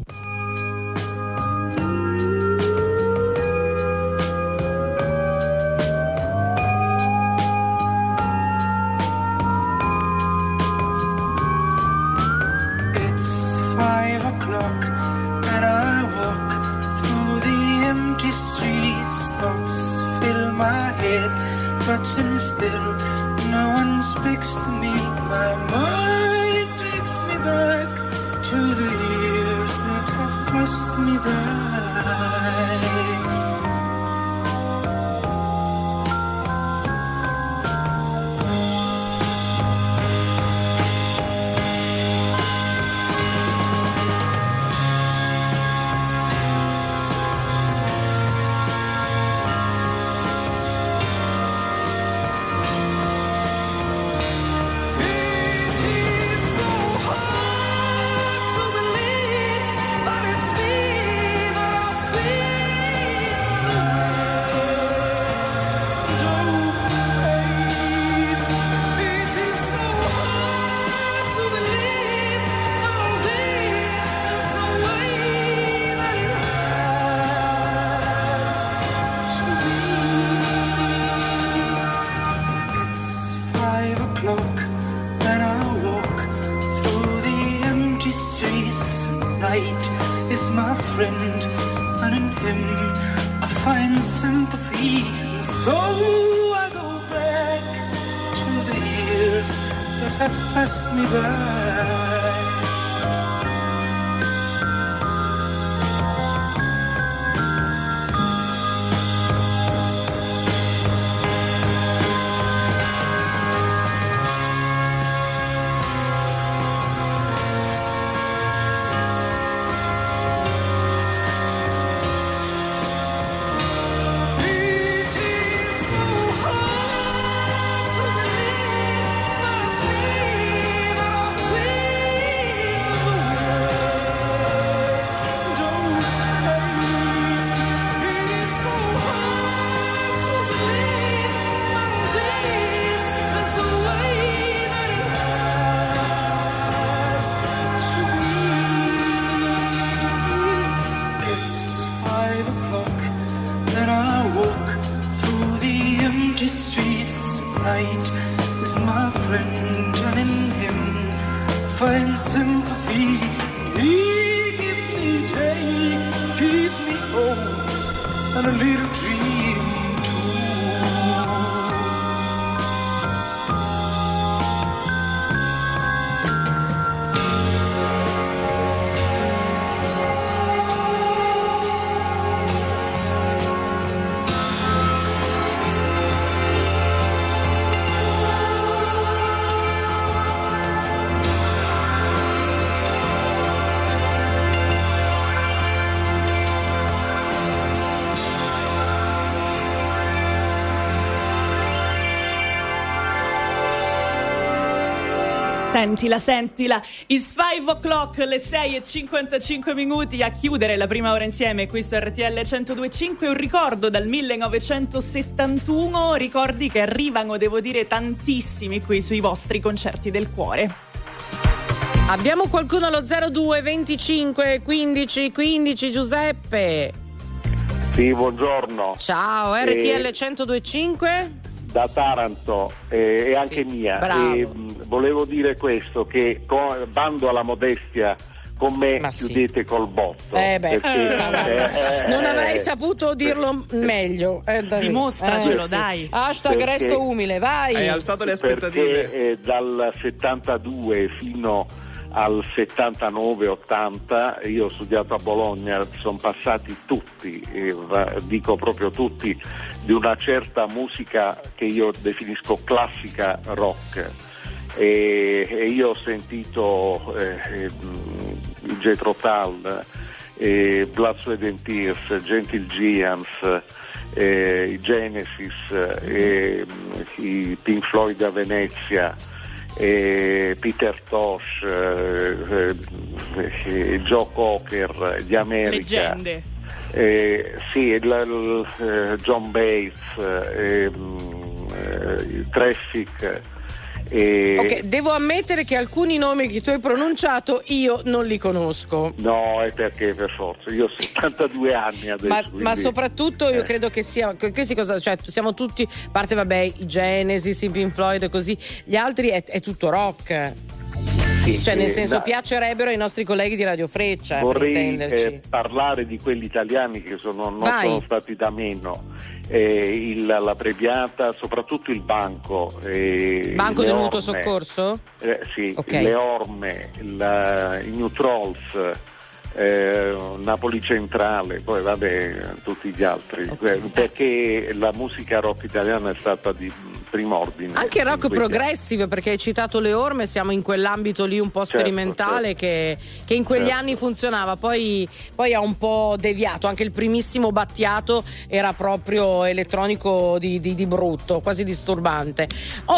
It's 5 o'clock and I walk through the empty streets. Thoughts fill my head, but then still no one speaks to me. My mind takes me back to the years that have passed me by. night is my friend, and in him I find sympathy. And so I go back to the years that have passed me by. Find sympathy. He gives me day, gives me hope, and a little dream Sentila, it's 5 o'clock, le 6:55 a chiudere la prima ora insieme qui su RTL 102.5. Un ricordo dal 1971, ricordi che arrivano, devo dire, tantissimi qui sui vostri concerti del cuore. Abbiamo qualcuno allo 02 25 15 15, Giuseppe. Sì, buongiorno. Ciao, RTL 102.5 da Taranto e anche mia. Volevo dire questo, che bando alla modestia, con me chiudete col botto. Non avrei saputo dirlo meglio. Dimostracelo, dai. Hashtag resto umile, vai. Hai alzato le aspettative. Perché dal 72 fino al 79-80 io ho studiato a Bologna, sono passati tutti, dico proprio tutti, di una certa musica che io definisco classica rock, e io ho sentito i Jethro Tull, Blood, Sweat and Tears, Gentle Giants, i Genesis, i Pink Floyd a Venezia, Peter Tosh, Joe Cocker di America, leggende. John Bates, Traffic. Ok, devo ammettere che alcuni nomi che tu hai pronunciato io non li conosco. No, è perché per forza, io ho 72 anni adesso. Ma soprattutto io credo che sia questi cosa, cioè siamo tutti, a parte vabbè i Genesis, i Pink Floyd e così, gli altri è tutto rock. Sì, cioè nel senso piacerebbero ai nostri colleghi di Radio Freccia. Vorrei parlare di quelli italiani che non sono stati da meno. La Previata, soprattutto il Banco del Mutuo Soccorso? Sì, okay. Le Orme, i New Trolls, Napoli Centrale, poi vabbè tutti gli altri, perché la musica rock italiana è stata di primo ordine. Anche rock progressive, perché hai citato Le Orme, siamo in quell'ambito lì un po' sperimentale, certo. Che in quegli anni funzionava, poi ha un po' deviato. Anche il primissimo Battiato era proprio elettronico di brutto, quasi disturbante.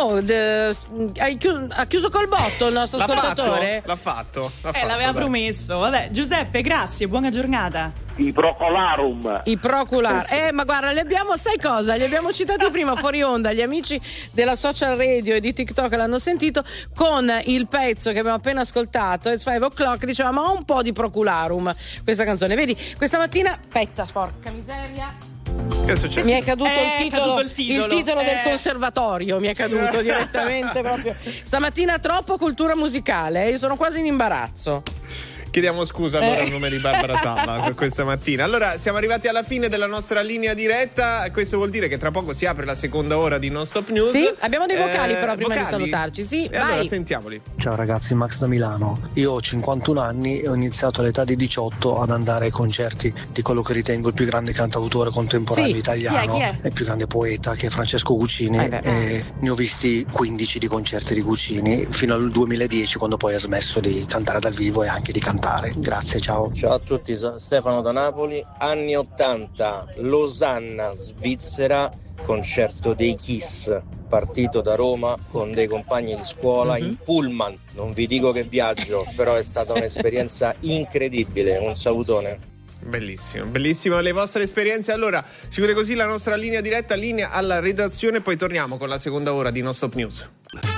Ha chiuso col botto il nostro ascoltatore? L'ha fatto. L'aveva promesso. Vabbè, Giuseppe, grazie, buona giornata. I Procolarum. Ma guarda, li abbiamo citati prima fuori onda, gli amici della social radio e di TikTok l'hanno sentito con il pezzo che abbiamo appena ascoltato, It's 5 o'clock, diceva ma un po' di Procolarum questa canzone, vedi, questa mattina, aspetta, porca miseria, che è successo? Mi è caduto il titolo del conservatorio, mi è caduto direttamente proprio stamattina, troppo cultura musicale, io sono quasi in imbarazzo. Chiediamo scusa allora a nome di Barbara Sala per questa mattina. Allora, siamo arrivati alla fine della nostra linea diretta. Questo vuol dire che tra poco si apre la seconda ora di Non Stop News. Sì, abbiamo dei vocali però prima di salutarci. Sì, e vai. allora sentiamoli. Ciao ragazzi, Max da Milano. Io ho 51 anni e ho iniziato all'età di 18 ad andare ai concerti di quello che ritengo il più grande cantautore contemporaneo italiano Chi è? e il più grande poeta, che è Francesco Guccini. E ne ho visti 15 di concerti di Guccini fino al 2010, quando poi ha smesso di cantare dal vivo e anche di cantare. Grazie, ciao. Ciao a tutti, Stefano da Napoli. Anni 80, Losanna, Svizzera, concerto dei Kiss. Partito da Roma con dei compagni di scuola in pullman. Non vi dico che viaggio, però è stata un'esperienza incredibile. Un salutone. Bellissimo, bellissimo le vostre esperienze. Allora, si chiude così la nostra linea diretta, linea alla redazione, poi torniamo con la seconda ora di Non Stop News.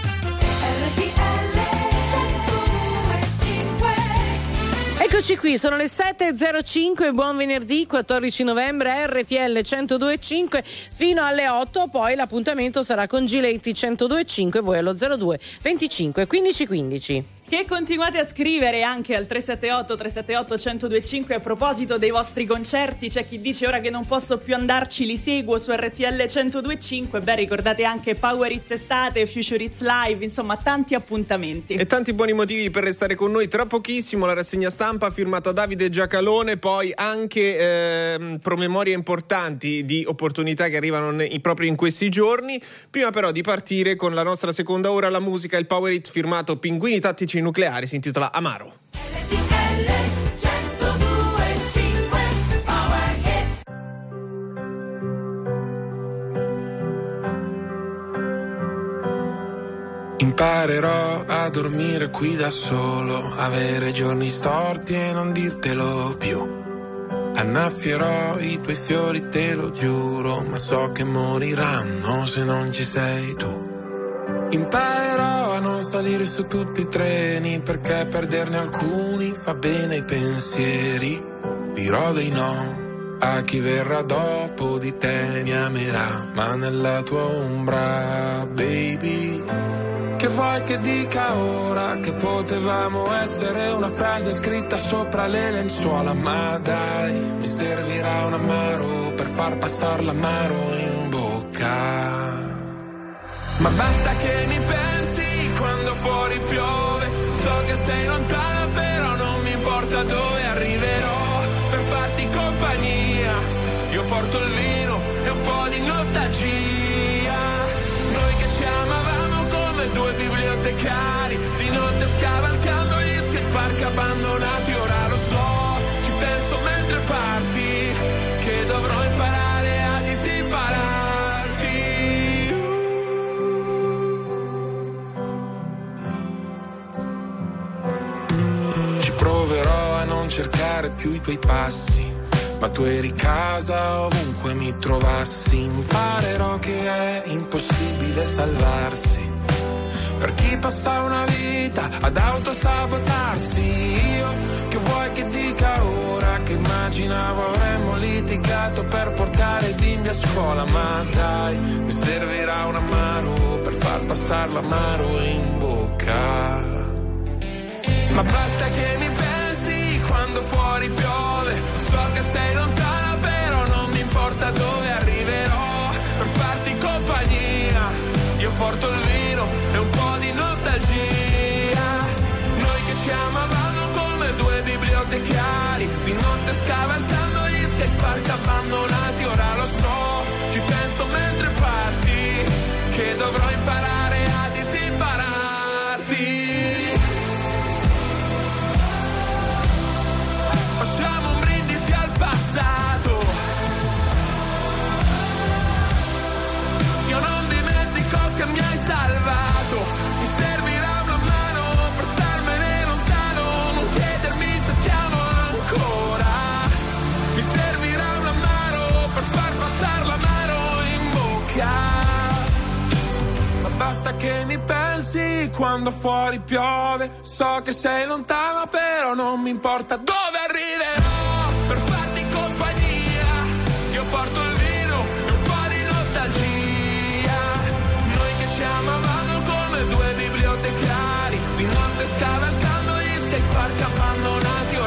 Eccoci qui, sono le 7.05, buon venerdì 14 novembre, RTL 102.5 fino alle 8, poi l'appuntamento sarà con Giletti 102.5, voi allo 02 25 15 15. Che continuate a scrivere anche al 378-378-1025 a proposito dei vostri concerti. C'è chi dice ora che non posso più andarci, li seguo su RTL 102.5. Beh, ricordate anche Power Hits Estate, Future Hits Live, insomma tanti appuntamenti. E tanti buoni motivi per restare con noi. Tra pochissimo la rassegna stampa firmata Davide Giacalone, poi anche promemorie importanti di opportunità che arrivano proprio in questi giorni. Prima però di partire con la nostra seconda ora, la musica, il Power Hit firmato Pinguini Tattici Nucleari, si intitola Amaro. Imparerò a dormire qui da solo, avere giorni storti e non dirtelo più. Annaffierò i tuoi fiori, te lo giuro, ma so che moriranno se non ci sei tu. Imparerò a non salire su tutti i treni, perché perderne alcuni fa bene ai pensieri. Dirò dei no a chi verrà dopo di te, mi amerà, ma nella tua ombra, baby. Che vuoi che dica ora, che potevamo essere una frase scritta sopra le lenzuola, ma dai, mi servirà un amaro per far passare l'amaro in bocca. Ma basta che mi pensi quando fuori piove, so che sei lontana però non mi importa dove arriverò per farti compagnia. Io porto il vino e un po' di nostalgia, noi che ci amavamo come due bibliotecari, di notte scavalcando gli skatepark abbandonati. Ora lo so, ci penso mentre parti, che dovrò imparare a disimpararti. Proverò a non cercare più i tuoi passi, ma tu eri casa ovunque mi trovassi. Imparerò che è impossibile salvarsi per chi passa una vita ad autosabotarsi. Io che vuoi che dica ora, che immaginavo avremmo litigato per portare i bimbi a scuola, ma dai, mi servirà un amaro per far passare l'amaro in bocca. Ma basta che mi pensi quando fuori piove, so che sei lontana però non mi importa dove arriverò per farti compagnia. Io porto il vino e un po' di nostalgia, noi che ci amavamo come due bibliotecari, di notte scavalcando gli skatepark abbandonati. Ora lo so, ci penso mentre parti, che dovrò imparare a disimpararti. Facciamo un brindisi al passato, io non dimentico che mi hai salvato. Mi servirà una mano per starmene lontano, non chiedermi se ti amo ancora. Mi servirà una mano per far passare l'amaro in bocca. Ma basta che mi pensi quando fuori piove, so che sei lontana però non mi importa dove arriverò per farti compagnia. Io porto il vino e un po' di nostalgia, noi che ci amavamo come due bibliotecari, di notte scavalcando gli skatepark abbandonati.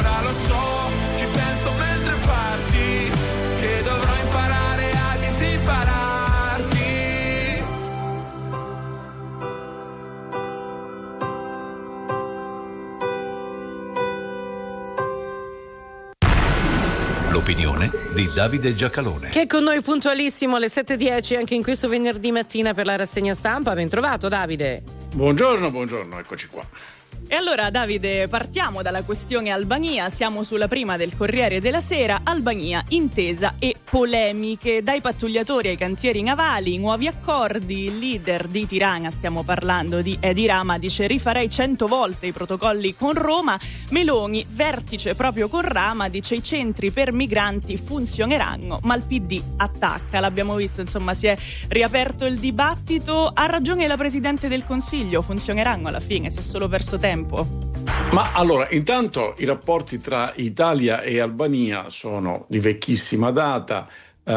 L'opinione di Davide Giacalone. Che è con noi puntualissimo alle 7:10 anche in questo venerdì mattina per la rassegna stampa. Ben trovato, Davide. Buongiorno, eccoci qua. E allora, Davide, partiamo dalla questione Albania. Siamo sulla prima del Corriere della Sera. Albania, intesa e polemiche. Dai pattugliatori ai cantieri navali, nuovi accordi. Il leader di Tirana, stiamo parlando di Edi Rama, dice: rifarei 100 volte i protocolli con Roma. Meloni, vertice proprio con Rama, dice: i centri per migranti funzioneranno, ma il PD attacca. L'abbiamo visto, insomma, si è riaperto il dibattito. Ha ragione la Presidente del Consiglio, funzioneranno alla fine, si è solo perso tempo. Ma allora, intanto i rapporti tra Italia e Albania sono di vecchissima data,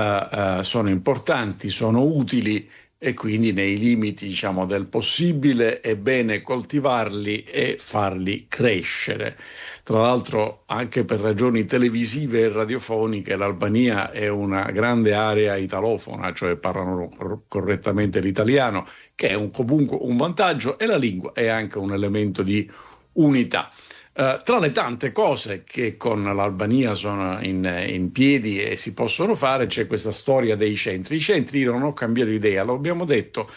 sono importanti, sono utili e quindi nei limiti, diciamo, del possibile è bene coltivarli e farli crescere. Tra l'altro, anche per ragioni televisive e radiofoniche, l'Albania è una grande area italofona, cioè parlano correttamente l'italiano, che è comunque un vantaggio, e la lingua è anche un elemento di unità. Tra le tante cose che con l'Albania sono in piedi e si possono fare, c'è questa storia dei centri. I centri, io non ho cambiato idea, lo abbiamo detto,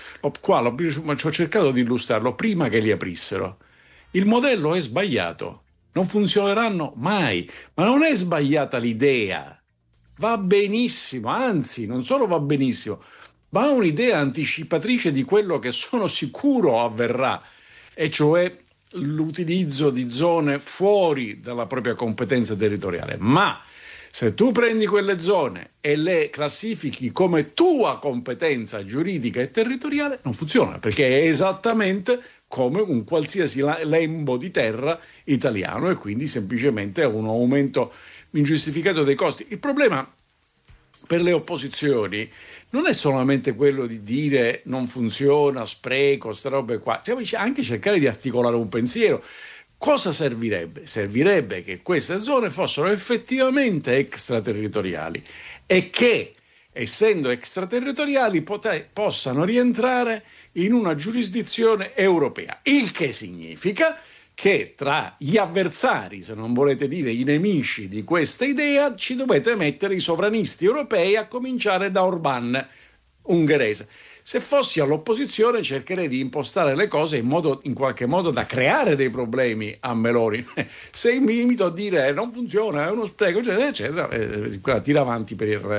ma ci ho cercato di illustrarlo prima che li aprissero. Il modello è sbagliato, non funzioneranno mai, ma non è sbagliata l'idea, va benissimo, anzi non solo va benissimo, ma ha un'idea anticipatrice di quello che sono sicuro avverrà, e cioè l'utilizzo di zone fuori dalla propria competenza territoriale. Ma se tu prendi quelle zone e le classifichi come tua competenza giuridica e territoriale, non funziona, perché è esattamente come un qualsiasi lembo di terra italiano, e quindi semplicemente è un aumento ingiustificato dei costi. Il problema per le opposizioni non è solamente quello di dire non funziona, spreco, queste robe qua, cioè anche cercare di articolare un pensiero. Cosa servirebbe? Servirebbe che queste zone fossero effettivamente extraterritoriali e che, essendo extraterritoriali, possano rientrare in una giurisdizione europea, il che significa che tra gli avversari, se non volete dire i nemici di questa idea, ci dovete mettere i sovranisti europei, a cominciare da Orbán, ungherese. Se fossi all'opposizione cercherei di impostare le cose in qualche modo da creare dei problemi a Meloni. Se mi limito a dire non funziona, è uno spreco, eccetera, tira avanti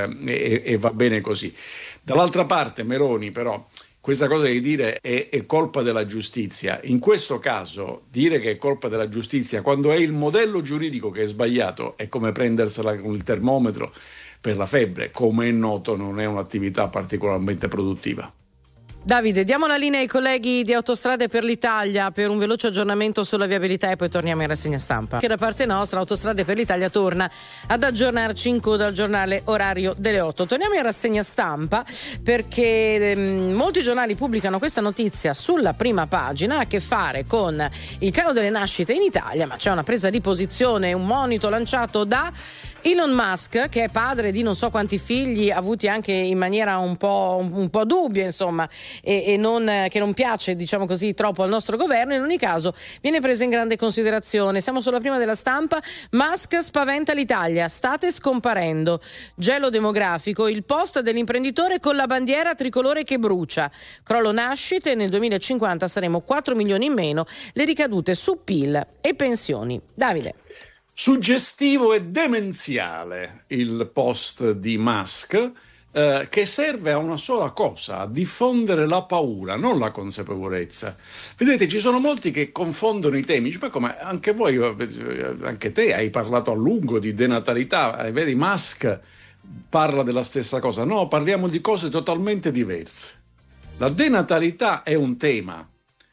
e va bene così. Dall'altra parte Meloni però, questa cosa di dire è colpa della giustizia, in questo caso dire che è colpa della giustizia quando è il modello giuridico che è sbagliato è come prendersela con il termometro per la febbre. Come è noto, non è un'attività particolarmente produttiva. Davide, diamo la linea ai colleghi di Autostrade per l'Italia per un veloce aggiornamento sulla viabilità e poi torniamo in rassegna stampa. Che da parte nostra Autostrade per l'Italia torna ad aggiornarci in coda al giornale orario delle 8. Torniamo in rassegna stampa perché molti giornali pubblicano questa notizia sulla prima pagina, ha a che fare con il calo delle nascite in Italia, ma c'è una presa di posizione, un monito lanciato da Elon Musk, che è padre di non so quanti figli, avuti anche in maniera un po' dubbia, insomma, e che non piace, diciamo così, troppo al nostro governo. In ogni caso viene presa in grande considerazione. Siamo sulla prima della stampa. Musk spaventa l'Italia, state scomparendo, gelo demografico, il post dell'imprenditore con la bandiera tricolore che brucia, crollo nascite, nel 2050 saremo 4 milioni in meno, le ricadute su PIL e pensioni. Davide. Suggestivo e demenziale il post di Musk, che serve a una sola cosa, a diffondere la paura, non la consapevolezza. Vedete, ci sono molti che confondono i temi, cioè, come anche voi, anche te hai parlato a lungo di denatalità, vedi, Musk parla della stessa cosa. No, parliamo di cose totalmente diverse. La denatalità è un tema,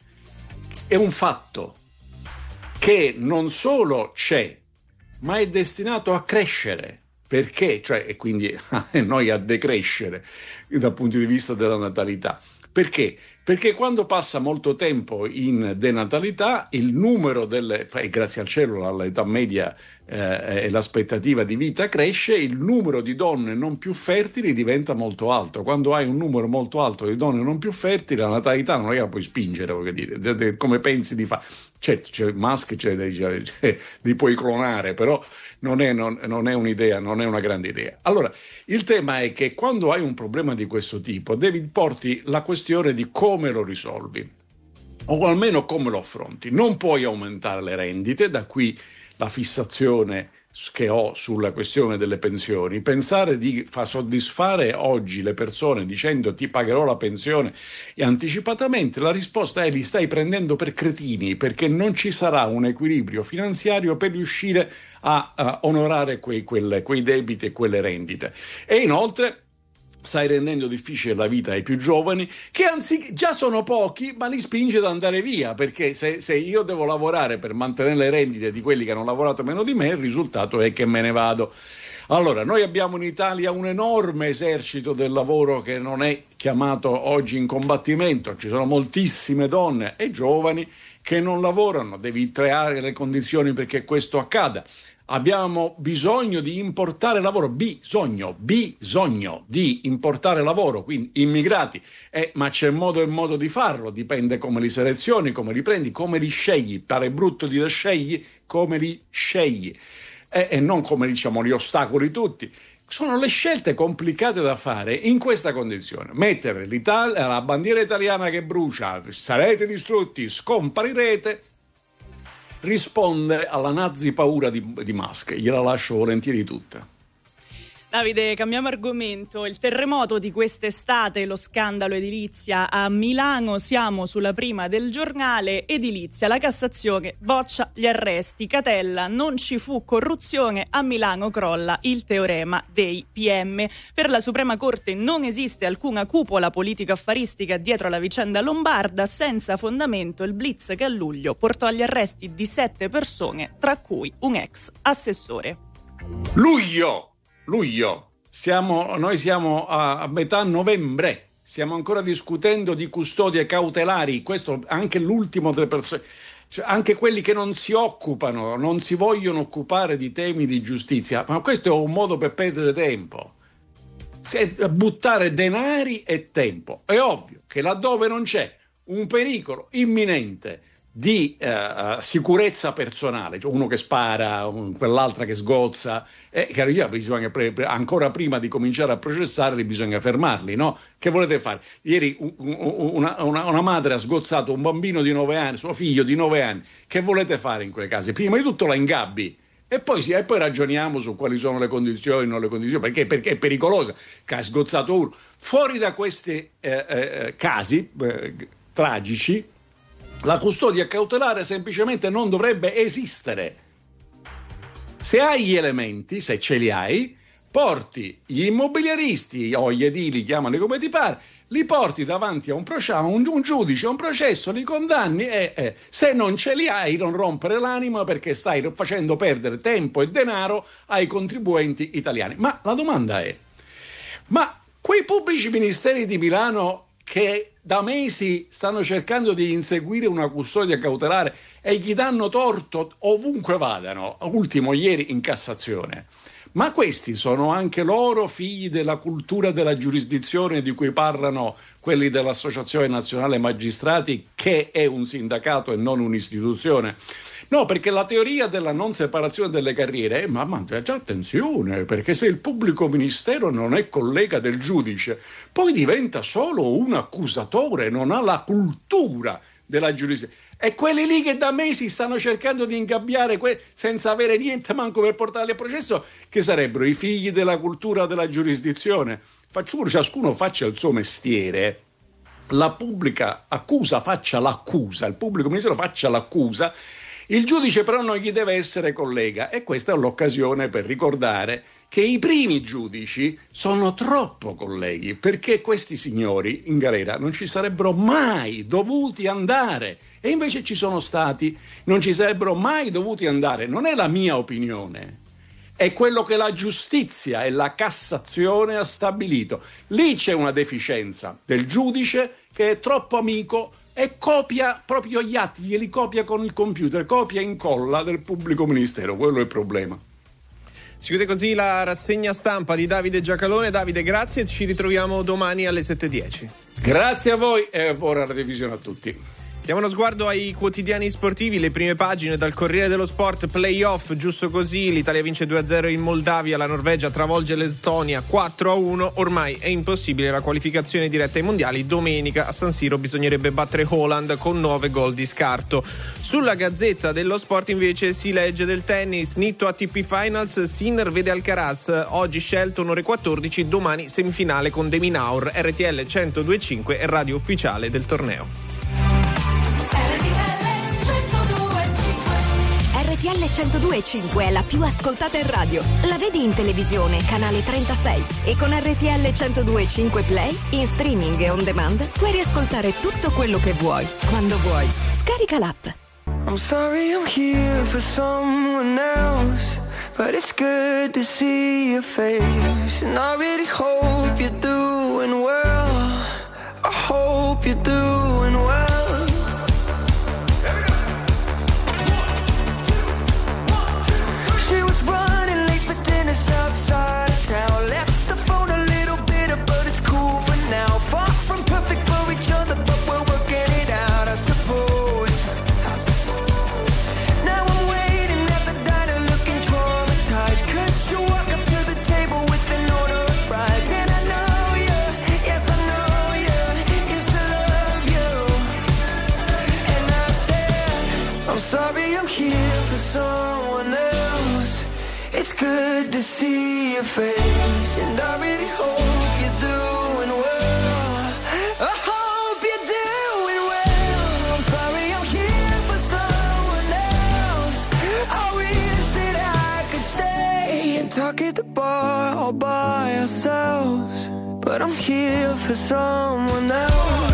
è un fatto che non solo c'è, ma è destinato a crescere. Perché? Cioè, e quindi noi a decrescere dal punto di vista della natalità. Perché? perché quando passa molto tempo in denatalità il numero e grazie al cielo l'età media e l'aspettativa di vita cresce, il numero di donne non più fertili diventa molto alto. Quando hai un numero molto alto di donne non più fertili, la natalità non è che la puoi spingere, voglio dire, come pensi di fare. Certo, c'è Musk, li puoi clonare, però non è un'idea, non è una grande idea. Allora, il tema è che quando hai un problema di questo tipo porti la questione di come lo risolvi, o almeno come lo affronti. Non puoi aumentare le rendite, da qui la fissazione che ho sulla questione delle pensioni. Pensare di soddisfare oggi le persone dicendo ti pagherò la pensione e anticipatamente, la risposta è li stai prendendo per cretini, perché non ci sarà un equilibrio finanziario per riuscire a onorare quei debiti e quelle rendite. E inoltre stai rendendo difficile la vita ai più giovani, che anzi già sono pochi, ma li spinge ad andare via, perché se io devo lavorare per mantenere le rendite di quelli che hanno lavorato meno di me, il risultato è che me ne vado. Allora, noi abbiamo in Italia un enorme esercito del lavoro che non è chiamato oggi in combattimento, ci sono moltissime donne e giovani che non lavorano, devi creare le condizioni perché questo accada. Abbiamo bisogno di importare lavoro, bisogno di importare lavoro, quindi immigrati, ma c'è modo e modo di farlo, dipende come li selezioni, come li prendi, come li scegli, pare brutto dire scegli, come li scegli, e non come diciamo li ostacoli tutti. Sono le scelte complicate da fare in questa condizione. Mettere la bandiera italiana che brucia, sarete distrutti, scomparirete, risponde alla nazi paura di Musk. Gliela lascio volentieri tutta. Davide, cambiamo argomento. Il terremoto di quest'estate, lo scandalo edilizia a Milano, siamo sulla prima del giornale. Edilizia, la Cassazione boccia gli arresti, Catella, non ci fu corruzione, a Milano crolla il teorema dei PM. Per la Suprema Corte non esiste alcuna cupola politico-affaristica dietro la vicenda lombarda, senza fondamento il blitz che a luglio portò agli arresti di 7 persone, tra cui un ex assessore. Luglio! Noi siamo a metà novembre, stiamo ancora discutendo di custodie cautelari, questo anche l'ultimo delle persone, cioè anche quelli che non si vogliono occupare di temi di giustizia, ma questo è un modo per perdere tempo, buttare denari e tempo. È ovvio che laddove non c'è un pericolo imminente di sicurezza personale, cioè uno che spara, quell'altra che sgozza, bisogna ancora prima di cominciare a processarli bisogna fermarli, no? Che volete fare? Ieri una madre ha sgozzato un bambino di 9 anni, suo figlio di 9 anni, che volete fare in quelle case? Prima di tutto la ingabbi e poi ragioniamo su quali sono le condizioni, non le condizioni, perché è pericolosa, che ha sgozzato uno. Fuori da questi casi tragici, la custodia cautelare semplicemente non dovrebbe esistere. Se hai gli elementi, se ce li hai, porti gli immobiliaristi o gli edili, chiamali come ti pare, li porti davanti a un giudice, a un processo, li condanni e se non ce li hai non rompere l'anima, perché stai facendo perdere tempo e denaro ai contribuenti italiani. Ma la domanda è, ma quei pubblici ministeri di Milano che da mesi stanno cercando di inseguire una custodia cautelare e gli danno torto ovunque vadano, ultimo ieri in Cassazione, ma questi sono anche loro figli della cultura della giurisdizione di cui parlano quelli dell'Associazione Nazionale Magistrati, che è un sindacato e non un'istituzione? No, perché la teoria della non separazione delle carriere ma già attenzione, perché se il pubblico ministero non è collega del giudice, poi diventa solo un accusatore, non ha la cultura della giurisdizione. E quelli lì che da mesi stanno cercando di ingabbiare senza avere niente manco per portarli a processo, che sarebbero i figli della cultura della giurisdizione. Ciascuno faccia il suo mestiere, la pubblica accusa faccia l'accusa, il pubblico ministero faccia l'accusa, il giudice però non gli deve essere collega, e questa è l'occasione per ricordare che i primi giudici sono troppo colleghi, perché questi signori in galera non ci sarebbero mai dovuti andare e invece ci sono stati, non ci sarebbero mai dovuti andare. Non è la mia opinione, è quello che la giustizia e la Cassazione ha stabilito. Lì c'è una deficienza del giudice che è troppo amico e copia proprio gli atti, glieli copia con il computer, copia e incolla del pubblico ministero, quello è il problema. Si chiude così la rassegna stampa di Davide Giacalone. Davide, grazie, ci ritroviamo domani alle 7:10. Grazie a voi e buona revisione a tutti. Diamo uno sguardo ai quotidiani sportivi, le prime pagine dal Corriere dello Sport, playoff, giusto così, l'Italia vince 2-0 in Moldavia, la Norvegia travolge l'Estonia 4-1, ormai è impossibile la qualificazione diretta ai mondiali, domenica a San Siro bisognerebbe battere Haaland con 9 gol di scarto. Sulla Gazzetta dello Sport invece si legge del tennis, Nitto ATP Finals, Sinner vede Alcaraz, oggi Shelton ore 14, domani semifinale con De Minaur, RTL 102.5 è radio ufficiale del torneo. RTL 102.5 è la più ascoltata in radio. La vedi in televisione, canale 36. E con RTL 102.5 Play, in streaming e on demand, puoi riascoltare tutto quello che vuoi, quando vuoi. Scarica l'app. I'm sorry I'm here for someone else, but it's good to see your face. And I really hope you're doing well. I hope you're doing well. Outside of town, left the phone a little bitter, but it's cool for now. Far from perfect for each other, but we're working it out, I suppose. Now I'm waiting at the diner looking traumatized, 'cause you walk up to the table with an order of fries. And I know you, yes I know you, used to love you. And I said, I'm sorry I'm here for someone else. It's good to see your face, and I really hope you're doing well. I hope you're doing well. I'm sorry I'm here for someone else. I wish that I could stay and talk at the bar all by ourselves, but I'm here for someone else.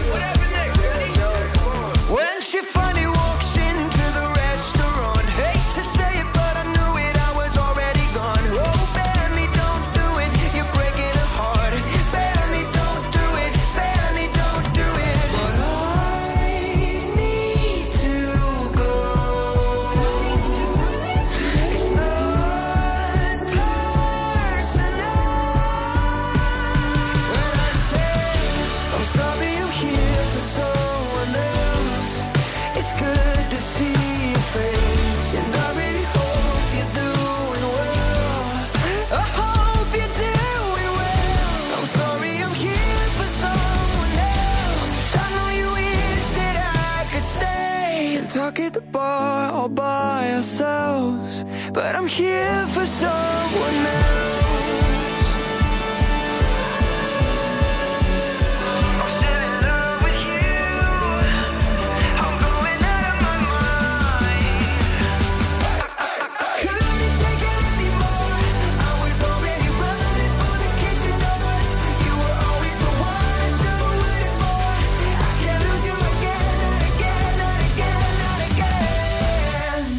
When she finally walks into the restaurant, hate to say it, but I knew it, I was already gone. Oh, Benny, don't do it, you're breaking her heart. Benny, don't do it, Benny, don't do it. But I need to go. It's not personal. When I say I'm sorry I'm here for someone else, it's good to see your face, and I really hope you're doing well. I hope you're doing well. I'm sorry I'm here for someone else. I know you wish that I could stay and talk at the bar all by ourselves, but I'm here for someone else. I'm still in love with you. I'm going out of my mind. I couldn't take it anymore. I was already running for the kitchen doors. You were always the one I should have waited for. I can't lose you again, not again, not again, not again.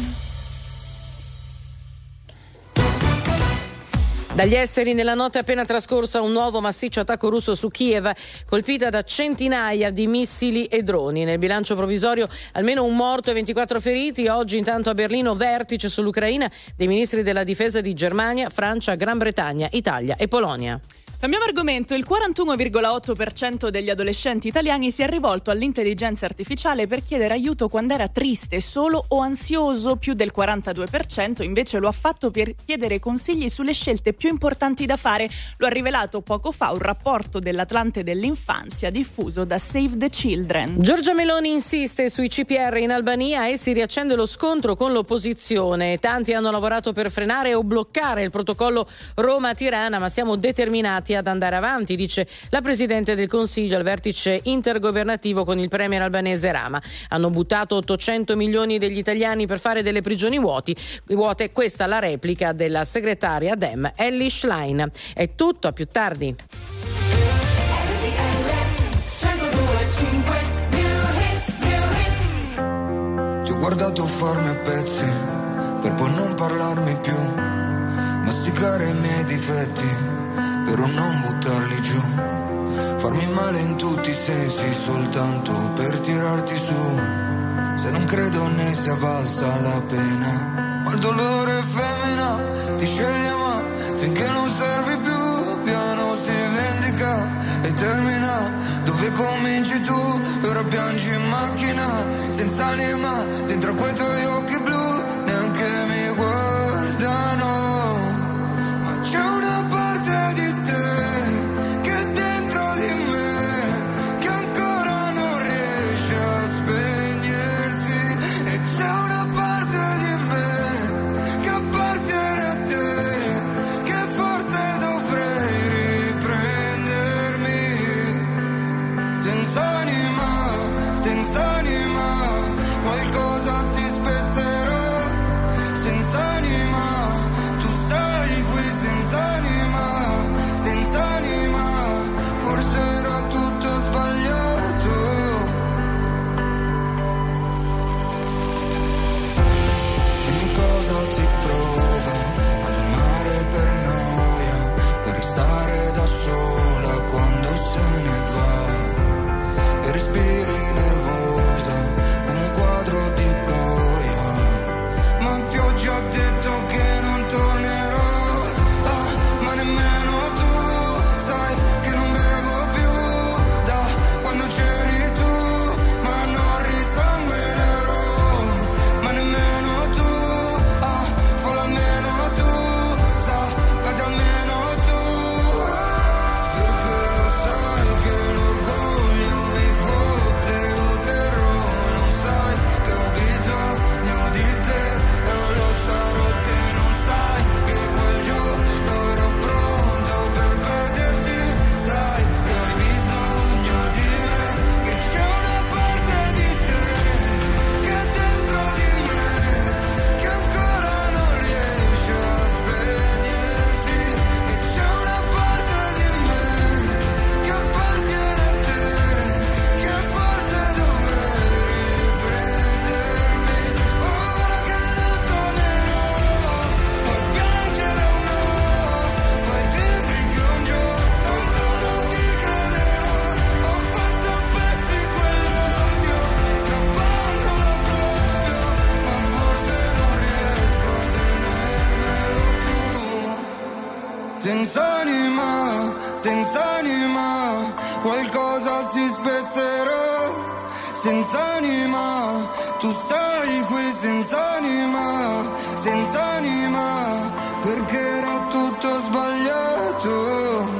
Dagli esteri, nella notte appena trascorsa, un nuovo massiccio attacco russo su Kiev, colpita da centinaia di missili e droni. Nel bilancio provvisorio almeno un morto e 24 feriti. Oggi intanto a Berlino vertice sull'Ucraina dei ministri della difesa di Germania, Francia, Gran Bretagna, Italia e Polonia. Cambiamo argomento. Il 41,8% degli adolescenti italiani si è rivolto all'intelligenza artificiale per chiedere aiuto quando era triste, solo o ansioso. Più del 42% invece lo ha fatto per chiedere consigli sulle scelte più importanti da fare. Lo ha rivelato poco fa un rapporto dell'Atlante dell'infanzia diffuso da Save the Children. Giorgia Meloni insiste sui CPR in Albania e si riaccende lo scontro con l'opposizione. Tanti hanno lavorato per frenare o bloccare il protocollo Roma-Tirana, ma siamo determinati ad andare avanti, dice la Presidente del Consiglio al vertice intergovernativo con il premier albanese Rama. Hanno buttato 800 milioni degli italiani per fare delle prigioni vuote, questa la replica della segretaria Dem Ellie Schlein. È tutto, a più tardi. Ti ho guardato farmi a pezzi per poi non parlarmi più, ma giudicare i miei difetti, però non buttarli giù, farmi male in tutti i sensi soltanto per tirarti su. Se non credo ne sia valsa la pena, ma il dolore è femmina, ti sceglie ma finché non servi più, piano si vendica e termina. Dove cominci tu e ora piangi in macchina, senza anima, dentro quei tuoi occhi blu, neanche mi guardano. Ma c'è una parte di te che è dentro di me, che ancora non riesce a spegnersi, e c'è una parte di me che appartiene a te, che forse dovrei riprendermi. Senza anima, qualcosa si spezzerà. Senza anima, tu stai qui senza anima, forse era tutto sbagliato. Ogni cosa si prova ad amare per noia, per restare da sola quando se ne va. E respiri nervosa come un quadro di Goya, ma ti ho già detto che non tornerò. Ma nemmeno tu sai che non bevo più da quando c'eri tu, ma non risanguinerò. Ma nemmeno tu, fallo almeno tu, sapete almeno tu, perché lo sai che l'orgoglio mi fotte, lo terrò, non sai che ho bisogno di te, e lo sarò, te non sai che quel giorno ero pronto per perderti, sai che hai bisogno di me, che c'è una parte di te che è dentro di me, che ancora non riesce a spegnersi, e c'è una parte di me che appartiene a te, che forse dovrei riprendermi. Ora che non tornerò, puoi piangere o no, puoi dirmi che un giorno tanto non ti crederò. Ho fatto a pezzi quell'odio, strappandolo proprio, ma forse non riesco a tenermelo più. Senza anima, qualcosa si spezzerà. Senza anima, tu stai qui senza anima, perché era tutto sbagliato.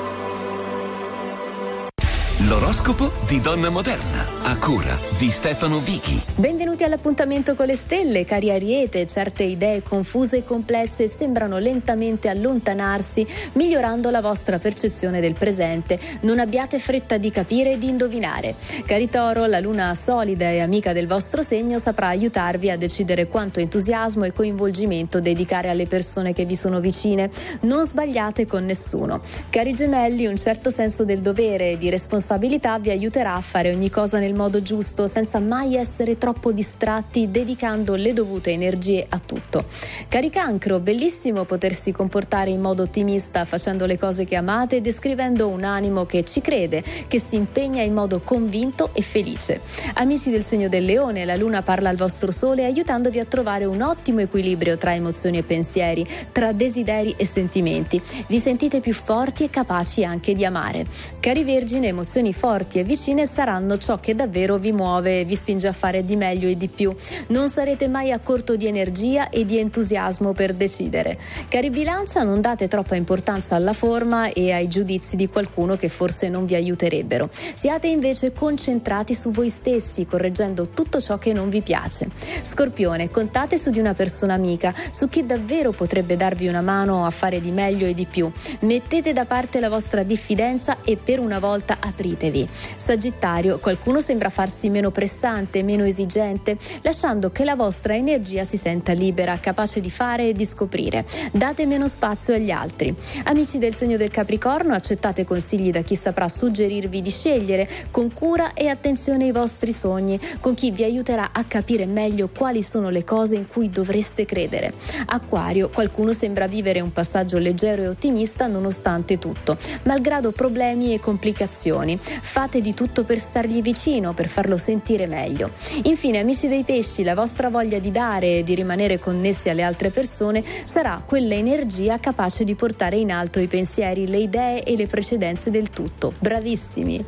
L'oroscopo di Donna Moderna, a cura di Stefano Vichi. Benvenuti all'appuntamento con le stelle, cari Ariete. Certe idee confuse e complesse sembrano lentamente allontanarsi, migliorando la vostra percezione del presente. Non abbiate fretta di capire e di indovinare. Cari Toro, la luna solida e amica del vostro segno saprà aiutarvi a decidere quanto entusiasmo e coinvolgimento dedicare alle persone che vi sono vicine. Non sbagliate con nessuno. Cari Gemelli, un certo senso del dovere e di responsabilità vi aiuterà a fare ogni cosa nel modo giusto, senza mai essere troppo distratti, dedicando le dovute energie a tutto. Cari Cancro, bellissimo potersi comportare in modo ottimista, facendo le cose che amate e descrivendo un animo che ci crede, che si impegna in modo convinto e felice. Amici del segno del Leone, la luna parla al vostro sole, aiutandovi a trovare un ottimo equilibrio tra emozioni e pensieri, tra desideri e sentimenti. Vi sentite più forti e capaci anche di amare. Cari Vergine, emozioni forti e vicine saranno ciò che davvero vi muove e vi spinge a fare di meglio e di più. Non sarete mai a corto di energia e di entusiasmo per decidere. Cari Bilancia, non date troppa importanza alla forma e ai giudizi di qualcuno che forse non vi aiuterebbero. Siate invece concentrati su voi stessi, correggendo tutto ciò che non vi piace. Scorpione, contate su di una persona amica, su chi davvero potrebbe darvi una mano a fare di meglio e di più. Mettete da parte la vostra diffidenza e per una volta apritevi. Sagittario, qualcuno sembra sembra farsi meno pressante, meno esigente, lasciando che la vostra energia si senta libera, capace di fare e di scoprire. Date meno spazio agli altri. Amici del segno del Capricorno, accettate consigli da chi saprà suggerirvi di scegliere con cura e attenzione i vostri sogni, con chi vi aiuterà a capire meglio quali sono le cose in cui dovreste credere. Acquario, qualcuno sembra vivere un passaggio leggero e ottimista nonostante tutto, malgrado problemi e complicazioni. Fate di tutto per stargli vicino, per farlo sentire meglio. Infine, amici dei pesci, la vostra voglia di dare e di rimanere connessi alle altre persone sarà quella energia capace di portare in alto i pensieri, le idee e le precedenze del tutto. Bravissimi!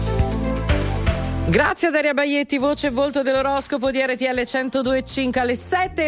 Grazie a Daria Baietti, voce e volto dell'oroscopo di RTL 102.5 alle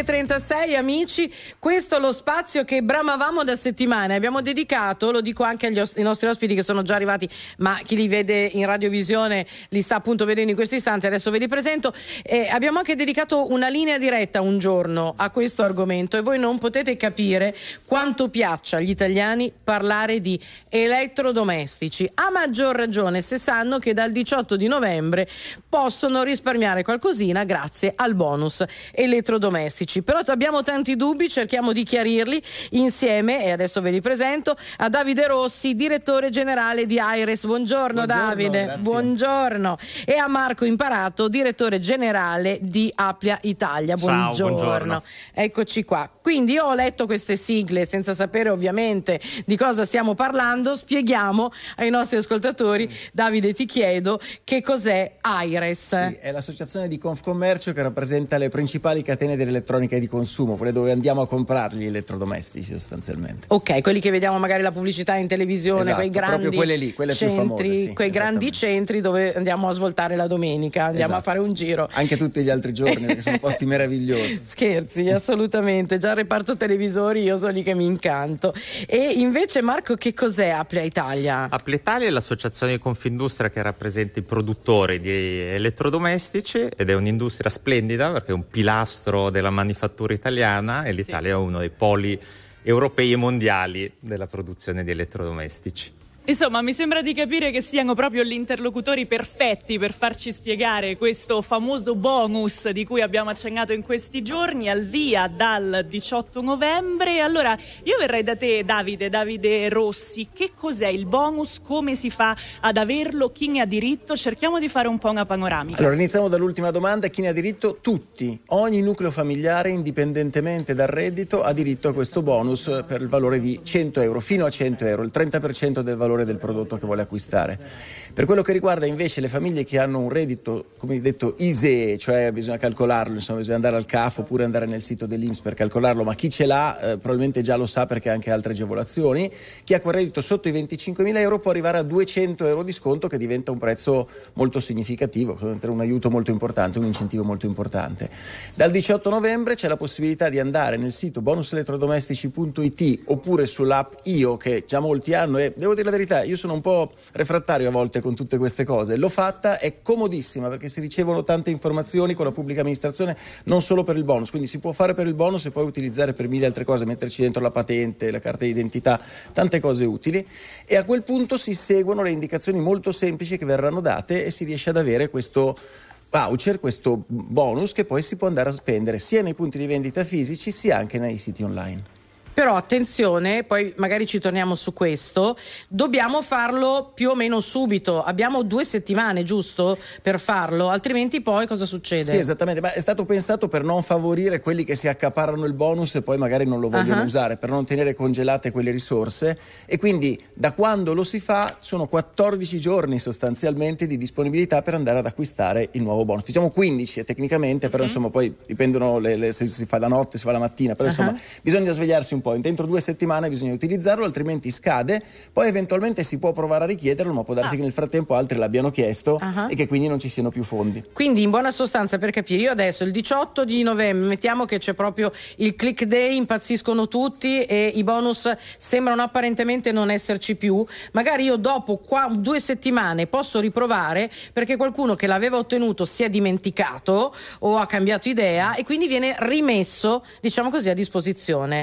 7.36. Amici, questo è lo spazio che bramavamo da settimane. Abbiamo dedicato, lo dico anche ai nostri ospiti che sono già arrivati, ma chi li vede in radiovisione li sta appunto vedendo in questo istante, adesso ve li presento. Abbiamo anche dedicato una linea diretta un giorno a questo argomento e voi non potete capire quanto piaccia agli italiani parlare di elettrodomestici, a maggior ragione se sanno che dal 18 di novembre possono risparmiare qualcosina grazie al bonus elettrodomestici. Però abbiamo tanti dubbi, cerchiamo di chiarirli insieme e adesso ve li presento a Davide Rossi, direttore generale di Aires. Buongiorno Davide. Grazie. Buongiorno. E a Marco Imparato, direttore generale di Applia Italia. Ciao, buongiorno. Eccoci qua. Quindi io ho letto queste sigle senza sapere ovviamente di cosa stiamo parlando. Spieghiamo ai nostri ascoltatori. Davide, ti chiedo che cos'è Aires. Sì, è l'associazione di Confcommercio che rappresenta le principali catene dell'elettronica di consumo, quelle dove andiamo a comprarli elettrodomestici sostanzialmente. Ok, quelli che vediamo magari la pubblicità in televisione, esatto, quei grandi proprio quelle lì, quelle centri, più famose, sì, quei grandi centri dove andiamo a svoltare la domenica, andiamo a fare un giro. Anche tutti gli altri giorni, perché sono posti meravigliosi. Scherzi, assolutamente. Già il reparto televisori io sono lì che mi incanto. E invece Marco, che cos'è Applia Italia? Applia Italia è l'associazione di Confindustria che rappresenta i produttori di elettrodomestici ed è un'industria splendida perché è un pilastro della manifattura italiana e l'Italia è uno dei poli europei e mondiali della produzione di elettrodomestici. Insomma, mi sembra di capire che siano proprio gli interlocutori perfetti per farci spiegare questo famoso bonus di cui abbiamo accennato in questi giorni, al via dal 18 novembre. Allora, io verrei da te, Davide Rossi. Che cos'è il bonus? Come si fa ad averlo? Chi ne ha diritto? Cerchiamo di fare un po' una panoramica. Allora, iniziamo dall'ultima domanda. Chi ne ha diritto? Tutti. Ogni nucleo familiare, indipendentemente dal reddito, ha diritto a questo bonus per il valore di 100 euro, fino a 100 euro, il 30% del valore del prodotto che vuole acquistare. Per quello che riguarda invece le famiglie che hanno un reddito, come detto, ISEE, cioè bisogna calcolarlo, insomma bisogna andare al CAF oppure andare nel sito dell'INPS per calcolarlo, ma chi ce l'ha probabilmente già lo sa perché ha anche altre agevolazioni. Chi ha quel reddito sotto i 25.000 euro può arrivare a 200 euro di sconto, che diventa un prezzo molto significativo, un aiuto molto importante, un incentivo molto importante. Dal 18 novembre c'è la possibilità di andare nel sito bonuselettrodomestici.it oppure sull'app Io, che già molti hanno, e devo dire la verità, io sono un po' refrattario a volte con tutte queste cose. L'ho fatta, è comodissima perché si ricevono tante informazioni con la pubblica amministrazione, non solo per il bonus, quindi si può fare per il bonus e poi utilizzare per mille altre cose, metterci dentro la patente, la carta d'identità, tante cose utili, e a quel punto si seguono le indicazioni molto semplici che verranno date e si riesce ad avere questo voucher, questo bonus che poi si può andare a spendere sia nei punti di vendita fisici sia anche nei siti online. Però attenzione, poi magari ci torniamo su questo, dobbiamo farlo più o meno subito, abbiamo 2 settimane, giusto, per farlo, altrimenti poi cosa succede? Sì, esattamente, ma è stato pensato per non favorire quelli che si accaparrano il bonus e poi magari non lo vogliono usare, per non tenere congelate quelle risorse, e quindi da quando lo si fa sono 14 giorni sostanzialmente di disponibilità per andare ad acquistare il nuovo bonus. Diciamo 15 tecnicamente, però insomma poi dipendono se si fa la notte, si fa la mattina, però insomma bisogna svegliarsi un po'. Dentro 2 settimane bisogna utilizzarlo, altrimenti scade, poi eventualmente si può provare a richiederlo, ma può darsi che nel frattempo altri l'abbiano chiesto e che quindi non ci siano più fondi. Quindi in buona sostanza, per capire, io adesso il 18 di novembre mettiamo che c'è proprio il click day, impazziscono tutti e i bonus sembrano apparentemente non esserci più, magari io dopo 2 settimane posso riprovare perché qualcuno che l'aveva ottenuto si è dimenticato o ha cambiato idea e quindi viene rimesso, diciamo così, a disposizione. Esattamente.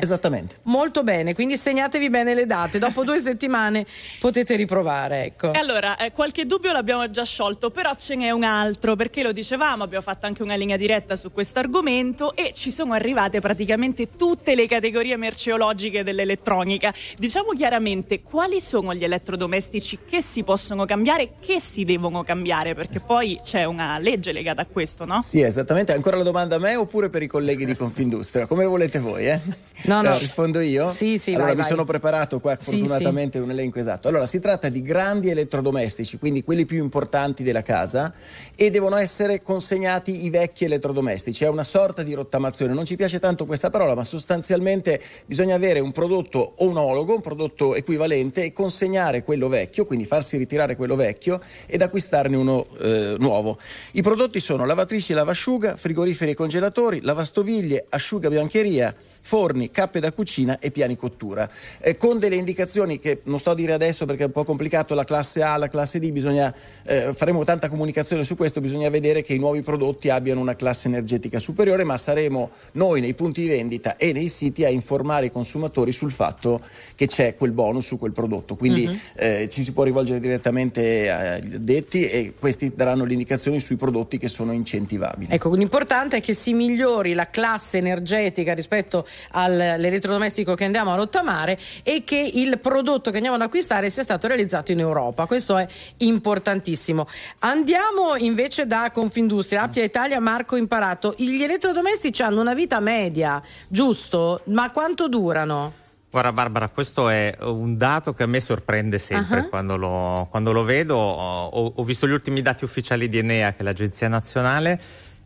Assolutamente. Molto bene, quindi segnatevi bene le date, dopo 2 settimane potete riprovare, ecco. E allora, qualche dubbio l'abbiamo già sciolto, però ce n'è un altro, perché lo dicevamo, abbiamo fatto anche una linea diretta su questo argomento e ci sono arrivate praticamente tutte le categorie merceologiche dell'elettronica. Diciamo chiaramente quali sono gli elettrodomestici che si possono cambiare, che si devono cambiare, perché poi c'è una legge legata a questo, no? Sì, esattamente. Ancora la domanda a me oppure per i colleghi di Confindustria? Come volete voi, eh? No. Rispondo io? Sì, allora vai. Sono preparato qua fortunatamente un elenco esatto. Allora, si tratta di grandi elettrodomestici, quindi quelli più importanti della casa, e devono essere consegnati i vecchi elettrodomestici. È una sorta di rottamazione. Non ci piace tanto questa parola, ma sostanzialmente bisogna avere un prodotto omologo, un prodotto equivalente, e consegnare quello vecchio, quindi farsi ritirare quello vecchio ed acquistarne uno nuovo. I prodotti sono lavatrici e lavasciuga, frigoriferi e congelatori, lavastoviglie, asciugabiancheria, forni, cappe da cucina e piani cottura, con delle indicazioni che non sto a dire adesso perché è un po' complicato. La classe A, la classe D, faremo tanta comunicazione su questo, bisogna vedere che i nuovi prodotti abbiano una classe energetica superiore, ma saremo noi nei punti di vendita e nei siti a informare i consumatori sul fatto che c'è quel bonus su quel prodotto, quindi ci si può rivolgere direttamente agli addetti e questi daranno le indicazioni sui prodotti che sono incentivabili. Ecco, l'importante è che si migliori la classe energetica rispetto all'elettrodomestico che andiamo a rottamare e che il prodotto che andiamo ad acquistare sia stato realizzato in Europa. Questo è importantissimo. Andiamo invece da Confindustria, Appia Italia. Marco Imparato, gli elettrodomestici hanno una vita media, giusto? Ma quanto durano? Guarda Barbara, questo è un dato che a me sorprende sempre quando lo vedo. Ho visto gli ultimi dati ufficiali di Enea, che è l'agenzia nazionale.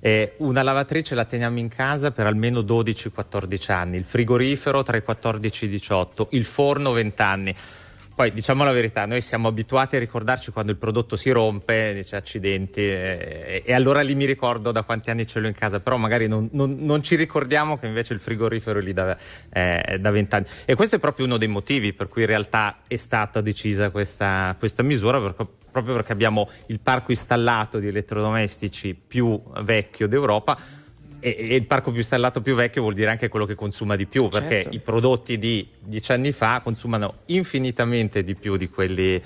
Una lavatrice la teniamo in casa per almeno 12-14 anni, il frigorifero tra i 14 e i 18, il forno 20 anni. Poi diciamo la verità, noi siamo abituati a ricordarci quando il prodotto si rompe, dice accidenti, e allora lì mi ricordo da quanti anni ce l'ho in casa, però magari non ci ricordiamo che invece il frigorifero è lì da 20 anni. E questo è proprio uno dei motivi per cui in realtà è stata decisa questa misura, proprio perché abbiamo il parco installato di elettrodomestici più vecchio d'Europa, e il parco più installato più vecchio vuol dire anche quello che consuma di più, perché i prodotti di 10 anni fa consumano infinitamente di più di quelli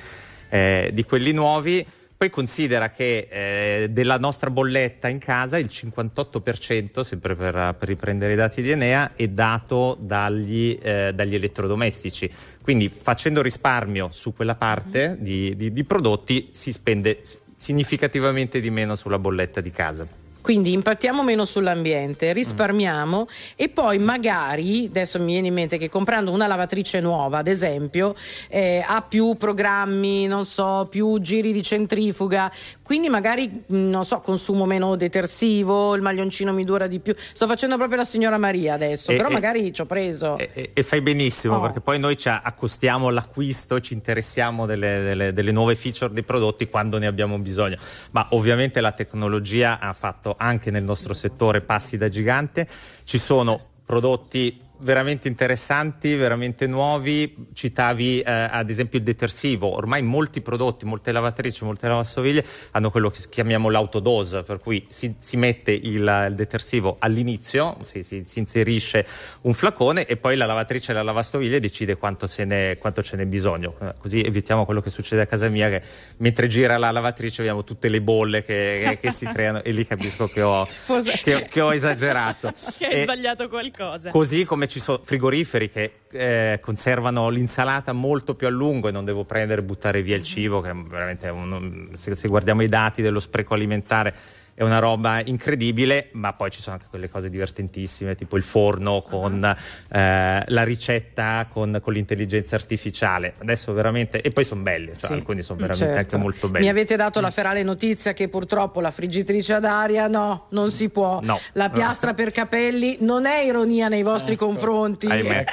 nuovi. Poi considera che della nostra bolletta in casa il 58%, sempre per riprendere i dati di Enea, è dato dagli elettrodomestici. Quindi facendo risparmio su quella parte di prodotti si spende significativamente di meno sulla bolletta di casa. Quindi impattiamo meno sull'ambiente, risparmiamo e poi magari, adesso mi viene in mente che comprando una lavatrice nuova, ad esempio, ha più programmi, non so, più giri di centrifuga, quindi magari, non so, consumo meno detersivo, il maglioncino mi dura di più. Sto facendo proprio la signora Maria adesso, però magari ci ho preso. E fai benissimo, perché poi noi ci accostiamo all'acquisto, ci interessiamo delle nuove feature dei prodotti quando ne abbiamo bisogno. Ma ovviamente la tecnologia ha fatto anche nel nostro settore passi da gigante. Ci sono prodotti veramente interessanti, veramente nuovi. Citavi ad esempio il detersivo. Ormai molti prodotti, molte lavatrici, molte lavastoviglie hanno quello che chiamiamo l'autodose, per cui si mette il detersivo all'inizio, si inserisce un flacone e poi la lavatrice e la lavastoviglie decide quanto ce n'è bisogno, così evitiamo quello che succede a casa mia, che mentre gira la lavatrice vediamo tutte le bolle che si creano, e lì capisco che ho esagerato. Che hai sbagliato qualcosa. Così come ci sono frigoriferi che conservano l'insalata molto più a lungo e non devo prendere e buttare via il cibo, che è veramente se guardiamo i dati dello spreco alimentare è una roba incredibile. Ma poi ci sono anche quelle cose divertentissime, tipo il forno con la ricetta con l'intelligenza artificiale. Adesso veramente, e poi sono belli, alcuni sono veramente anche molto belli. Mi avete dato la ferale notizia che purtroppo la friggitrice ad aria non si può. La piastra per capelli non è ironia nei vostri confronti.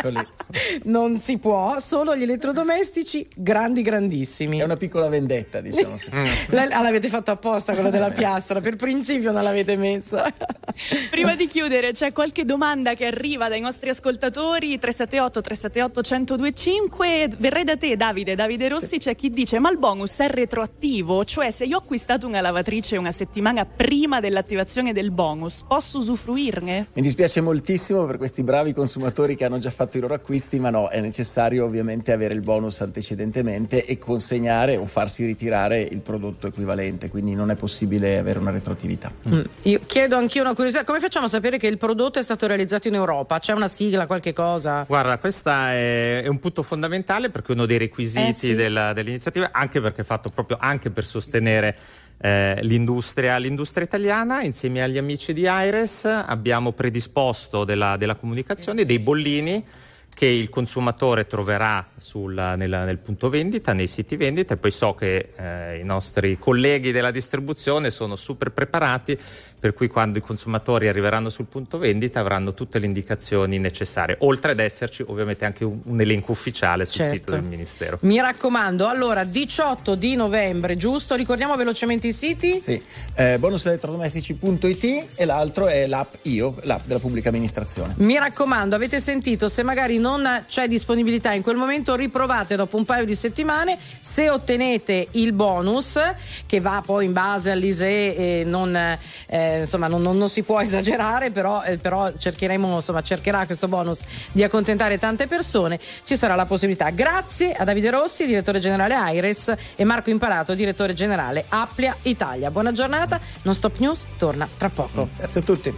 Non si può, solo gli elettrodomestici grandissimi. È una piccola vendetta, diciamo. L'avete fatto apposta quello della piastra, per prima principio non l'avete messo. Prima di chiudere, c'è qualche domanda che arriva dai nostri ascoltatori, 378-378-1025. Verrei da te, Davide Rossi. C'è chi dice: ma il bonus è retroattivo? Cioè, se io ho acquistato una lavatrice una settimana prima dell'attivazione del bonus, posso usufruirne? Mi dispiace moltissimo per questi bravi consumatori che hanno già fatto i loro acquisti, ma no, è necessario ovviamente avere il bonus antecedentemente e consegnare o farsi ritirare il prodotto equivalente, quindi non è possibile avere una retroattività. Io chiedo anch'io una curiosità: come facciamo a sapere che il prodotto è stato realizzato in Europa? C'è una sigla, qualche cosa? Guarda, questa è un punto fondamentale, perché uno dei requisiti dell'iniziativa, anche perché è fatto proprio anche per sostenere l'industria italiana. Insieme agli amici di AIRES abbiamo predisposto della comunicazione, dei bollini che il consumatore troverà nel punto vendita, nei siti vendita, e poi so che i nostri colleghi della distribuzione sono super preparati, per cui quando i consumatori arriveranno sul punto vendita avranno tutte le indicazioni necessarie, oltre ad esserci ovviamente anche un elenco ufficiale sul sito del Ministero. Mi raccomando, allora 18 di novembre, giusto? Ricordiamo velocemente i siti? Sì, bonuselettrodomestici.it e l'altro è l'app IO, l'app della pubblica amministrazione. Mi raccomando, avete sentito, se magari non c'è disponibilità in quel momento, riprovate dopo un paio di settimane. Se ottenete il bonus, che va poi in base all'ISEE, non si può esagerare, però cercherà questo bonus di accontentare tante persone. Ci sarà la possibilità. Grazie a Davide Rossi, direttore generale AIRES, e Marco Imparato, direttore generale Applia Italia. Buona giornata, Non Stop News torna tra poco. Grazie a tutti.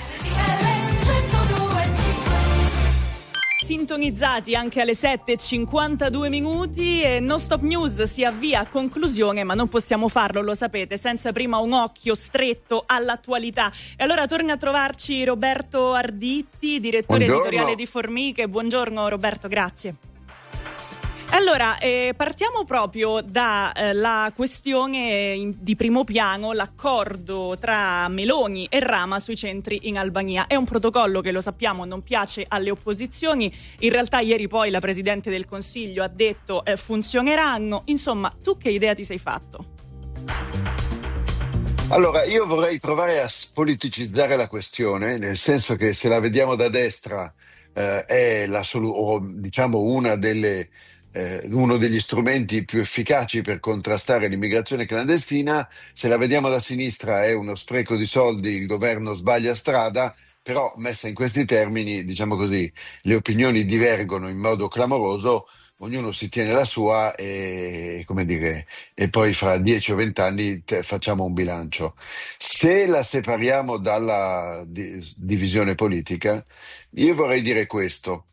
Sintonizzati anche alle 7:52 e Non Stop News si avvia a conclusione, ma non possiamo farlo, lo sapete, senza prima un occhio stretto all'attualità. E allora torna a trovarci Roberto Arditti, direttore editoriale di Formiche. Buongiorno Roberto, grazie. Allora, partiamo proprio dalla questione di primo piano, l'accordo tra Meloni e Rama sui centri in Albania. È un protocollo che, lo sappiamo, non piace alle opposizioni. In realtà ieri poi la Presidente del Consiglio ha detto funzioneranno. Insomma, tu che idea ti sei fatto? Allora, io vorrei provare a spoliticizzare la questione, nel senso che se la vediamo da destra è uno degli strumenti più efficaci per contrastare l'immigrazione clandestina. Se la vediamo da sinistra è uno spreco di soldi, il governo sbaglia strada, però messa in questi termini, diciamo così, le opinioni divergono in modo clamoroso, ognuno si tiene la sua e poi fra 10 o 20 anni facciamo un bilancio. Se la separiamo dalla divisione politica, io vorrei dire questo.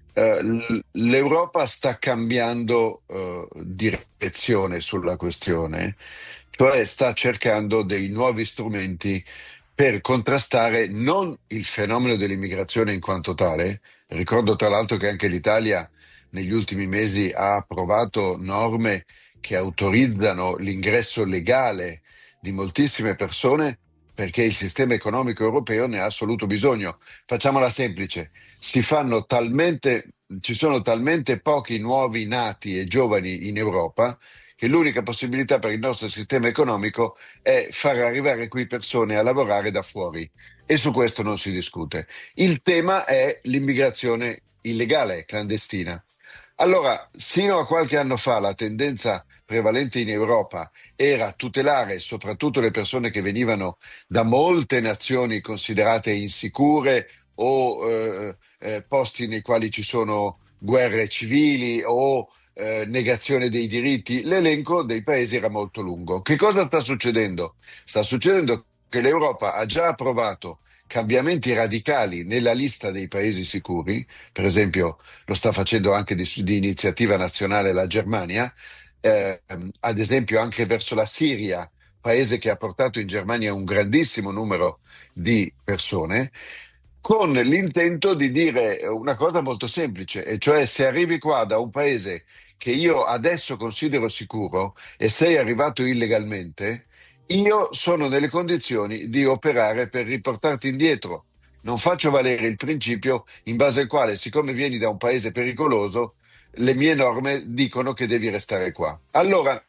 L'Europa sta cambiando direzione sulla questione, cioè sta cercando dei nuovi strumenti per contrastare non il fenomeno dell'immigrazione in quanto tale. Ricordo tra l'altro che anche l'Italia negli ultimi mesi ha approvato norme che autorizzano l'ingresso legale di moltissime persone, perché il sistema economico europeo ne ha assoluto bisogno. Facciamola semplice: ci sono talmente pochi nuovi nati e giovani in Europa che l'unica possibilità per il nostro sistema economico è far arrivare qui persone a lavorare da fuori, e su questo non si discute. Il tema è l'immigrazione illegale, clandestina. Allora, sino a qualche anno fa la tendenza prevalente in Europa era tutelare soprattutto le persone che venivano da molte nazioni considerate insicure o posti nei quali ci sono guerre civili o negazione dei diritti. L'elenco dei paesi era molto lungo. Che cosa sta succedendo? Sta succedendo che l'Europa ha già approvato cambiamenti radicali nella lista dei paesi sicuri. Per esempio lo sta facendo anche di iniziativa nazionale la Germania, ad esempio anche verso la Siria, paese che ha portato in Germania un grandissimo numero di persone, con l'intento di dire una cosa molto semplice, e cioè: se arrivi qua da un paese che io adesso considero sicuro e sei arrivato illegalmente, io sono nelle condizioni di operare per riportarti indietro. Non faccio valere il principio in base al quale, siccome vieni da un paese pericoloso, le mie norme dicono che devi restare qua. Allora,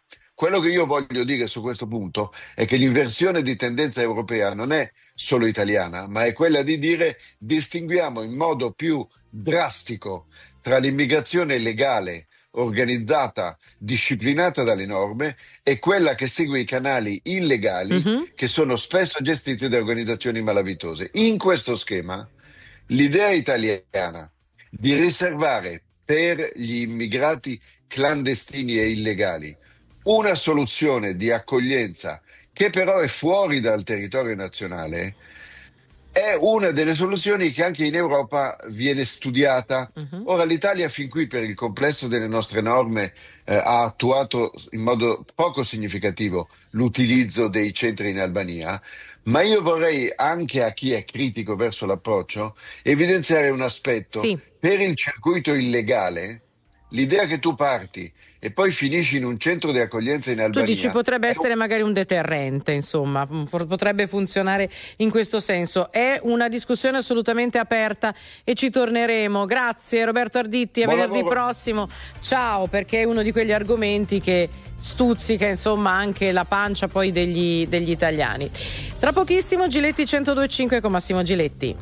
Quello che io voglio dire su questo punto è che l'inversione di tendenza europea non è solo italiana, ma è quella di dire distinguiamo in modo più drastico tra l'immigrazione legale, organizzata, disciplinata dalle norme, e quella che segue i canali illegali che sono spesso gestiti da organizzazioni malavitose. In questo schema l'idea italiana di riservare per gli immigrati clandestini e illegali una soluzione di accoglienza che però è fuori dal territorio nazionale è una delle soluzioni che anche in Europa viene studiata. Ora l'Italia fin qui, per il complesso delle nostre norme, ha attuato in modo poco significativo l'utilizzo dei centri in Albania, ma io vorrei, anche a chi è critico verso l'approccio, evidenziare un aspetto. Sì. Per il circuito illegale, l'idea che tu parti e poi finisci in un centro di accoglienza in Albania... Tu dici potrebbe essere magari un deterrente, insomma, potrebbe funzionare in questo senso. È una discussione assolutamente aperta e ci torneremo. Grazie Roberto Arditti, a venerdì prossimo. Ciao, perché è uno di quegli argomenti che stuzzica, insomma, anche la pancia poi degli italiani. Tra pochissimo Giletti 102.5 con Massimo Giletti.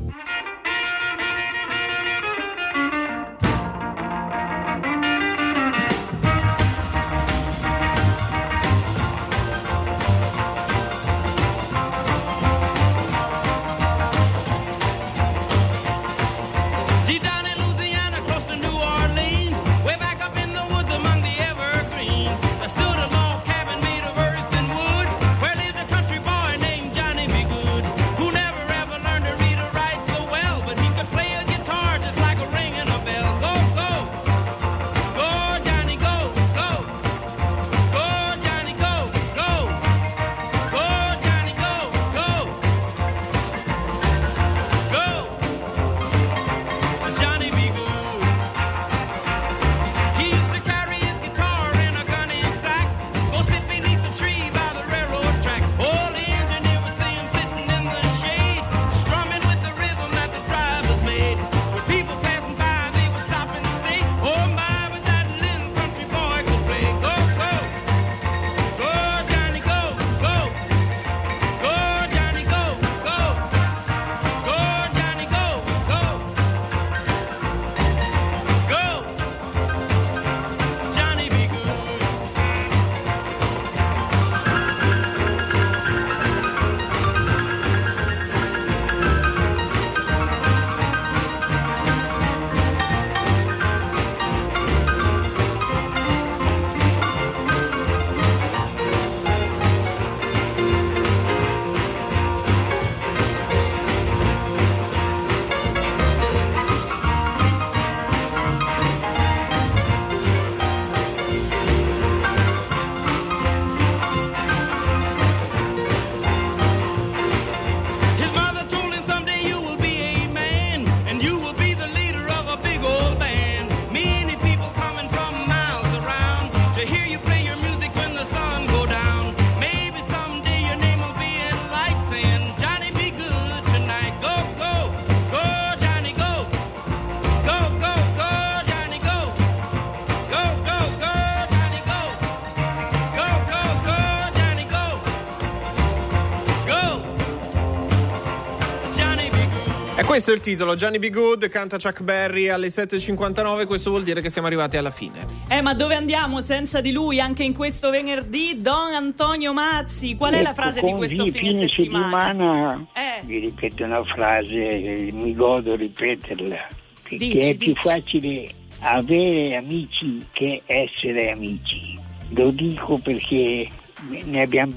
Questo è il titolo, Johnny B. Good, canta Chuck Berry alle 7.59, questo vuol dire che siamo arrivati alla fine. Ma dove andiamo senza di lui anche in questo venerdì? Don Antonio Mazzi, qual è la frase di questo fine settimana? Vi ripeto una frase, mi godo ripeterla, perché è più facile avere amici che essere amici. Lo dico perché ne abbiamo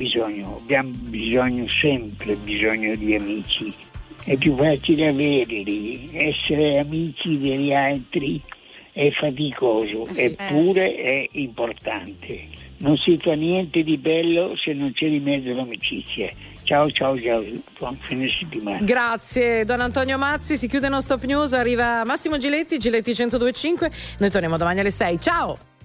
bisogno sempre bisogno di amici. È più facile averli, essere amici degli altri è faticoso, eppure è importante. Non si fa niente di bello se non c'è di mezzo l'amicizia. Ciao, buon fine settimana. Grazie Don Antonio Mazzi, si chiude Non Stop News, arriva Massimo Giletti 102.5, noi torniamo domani alle 6, ciao!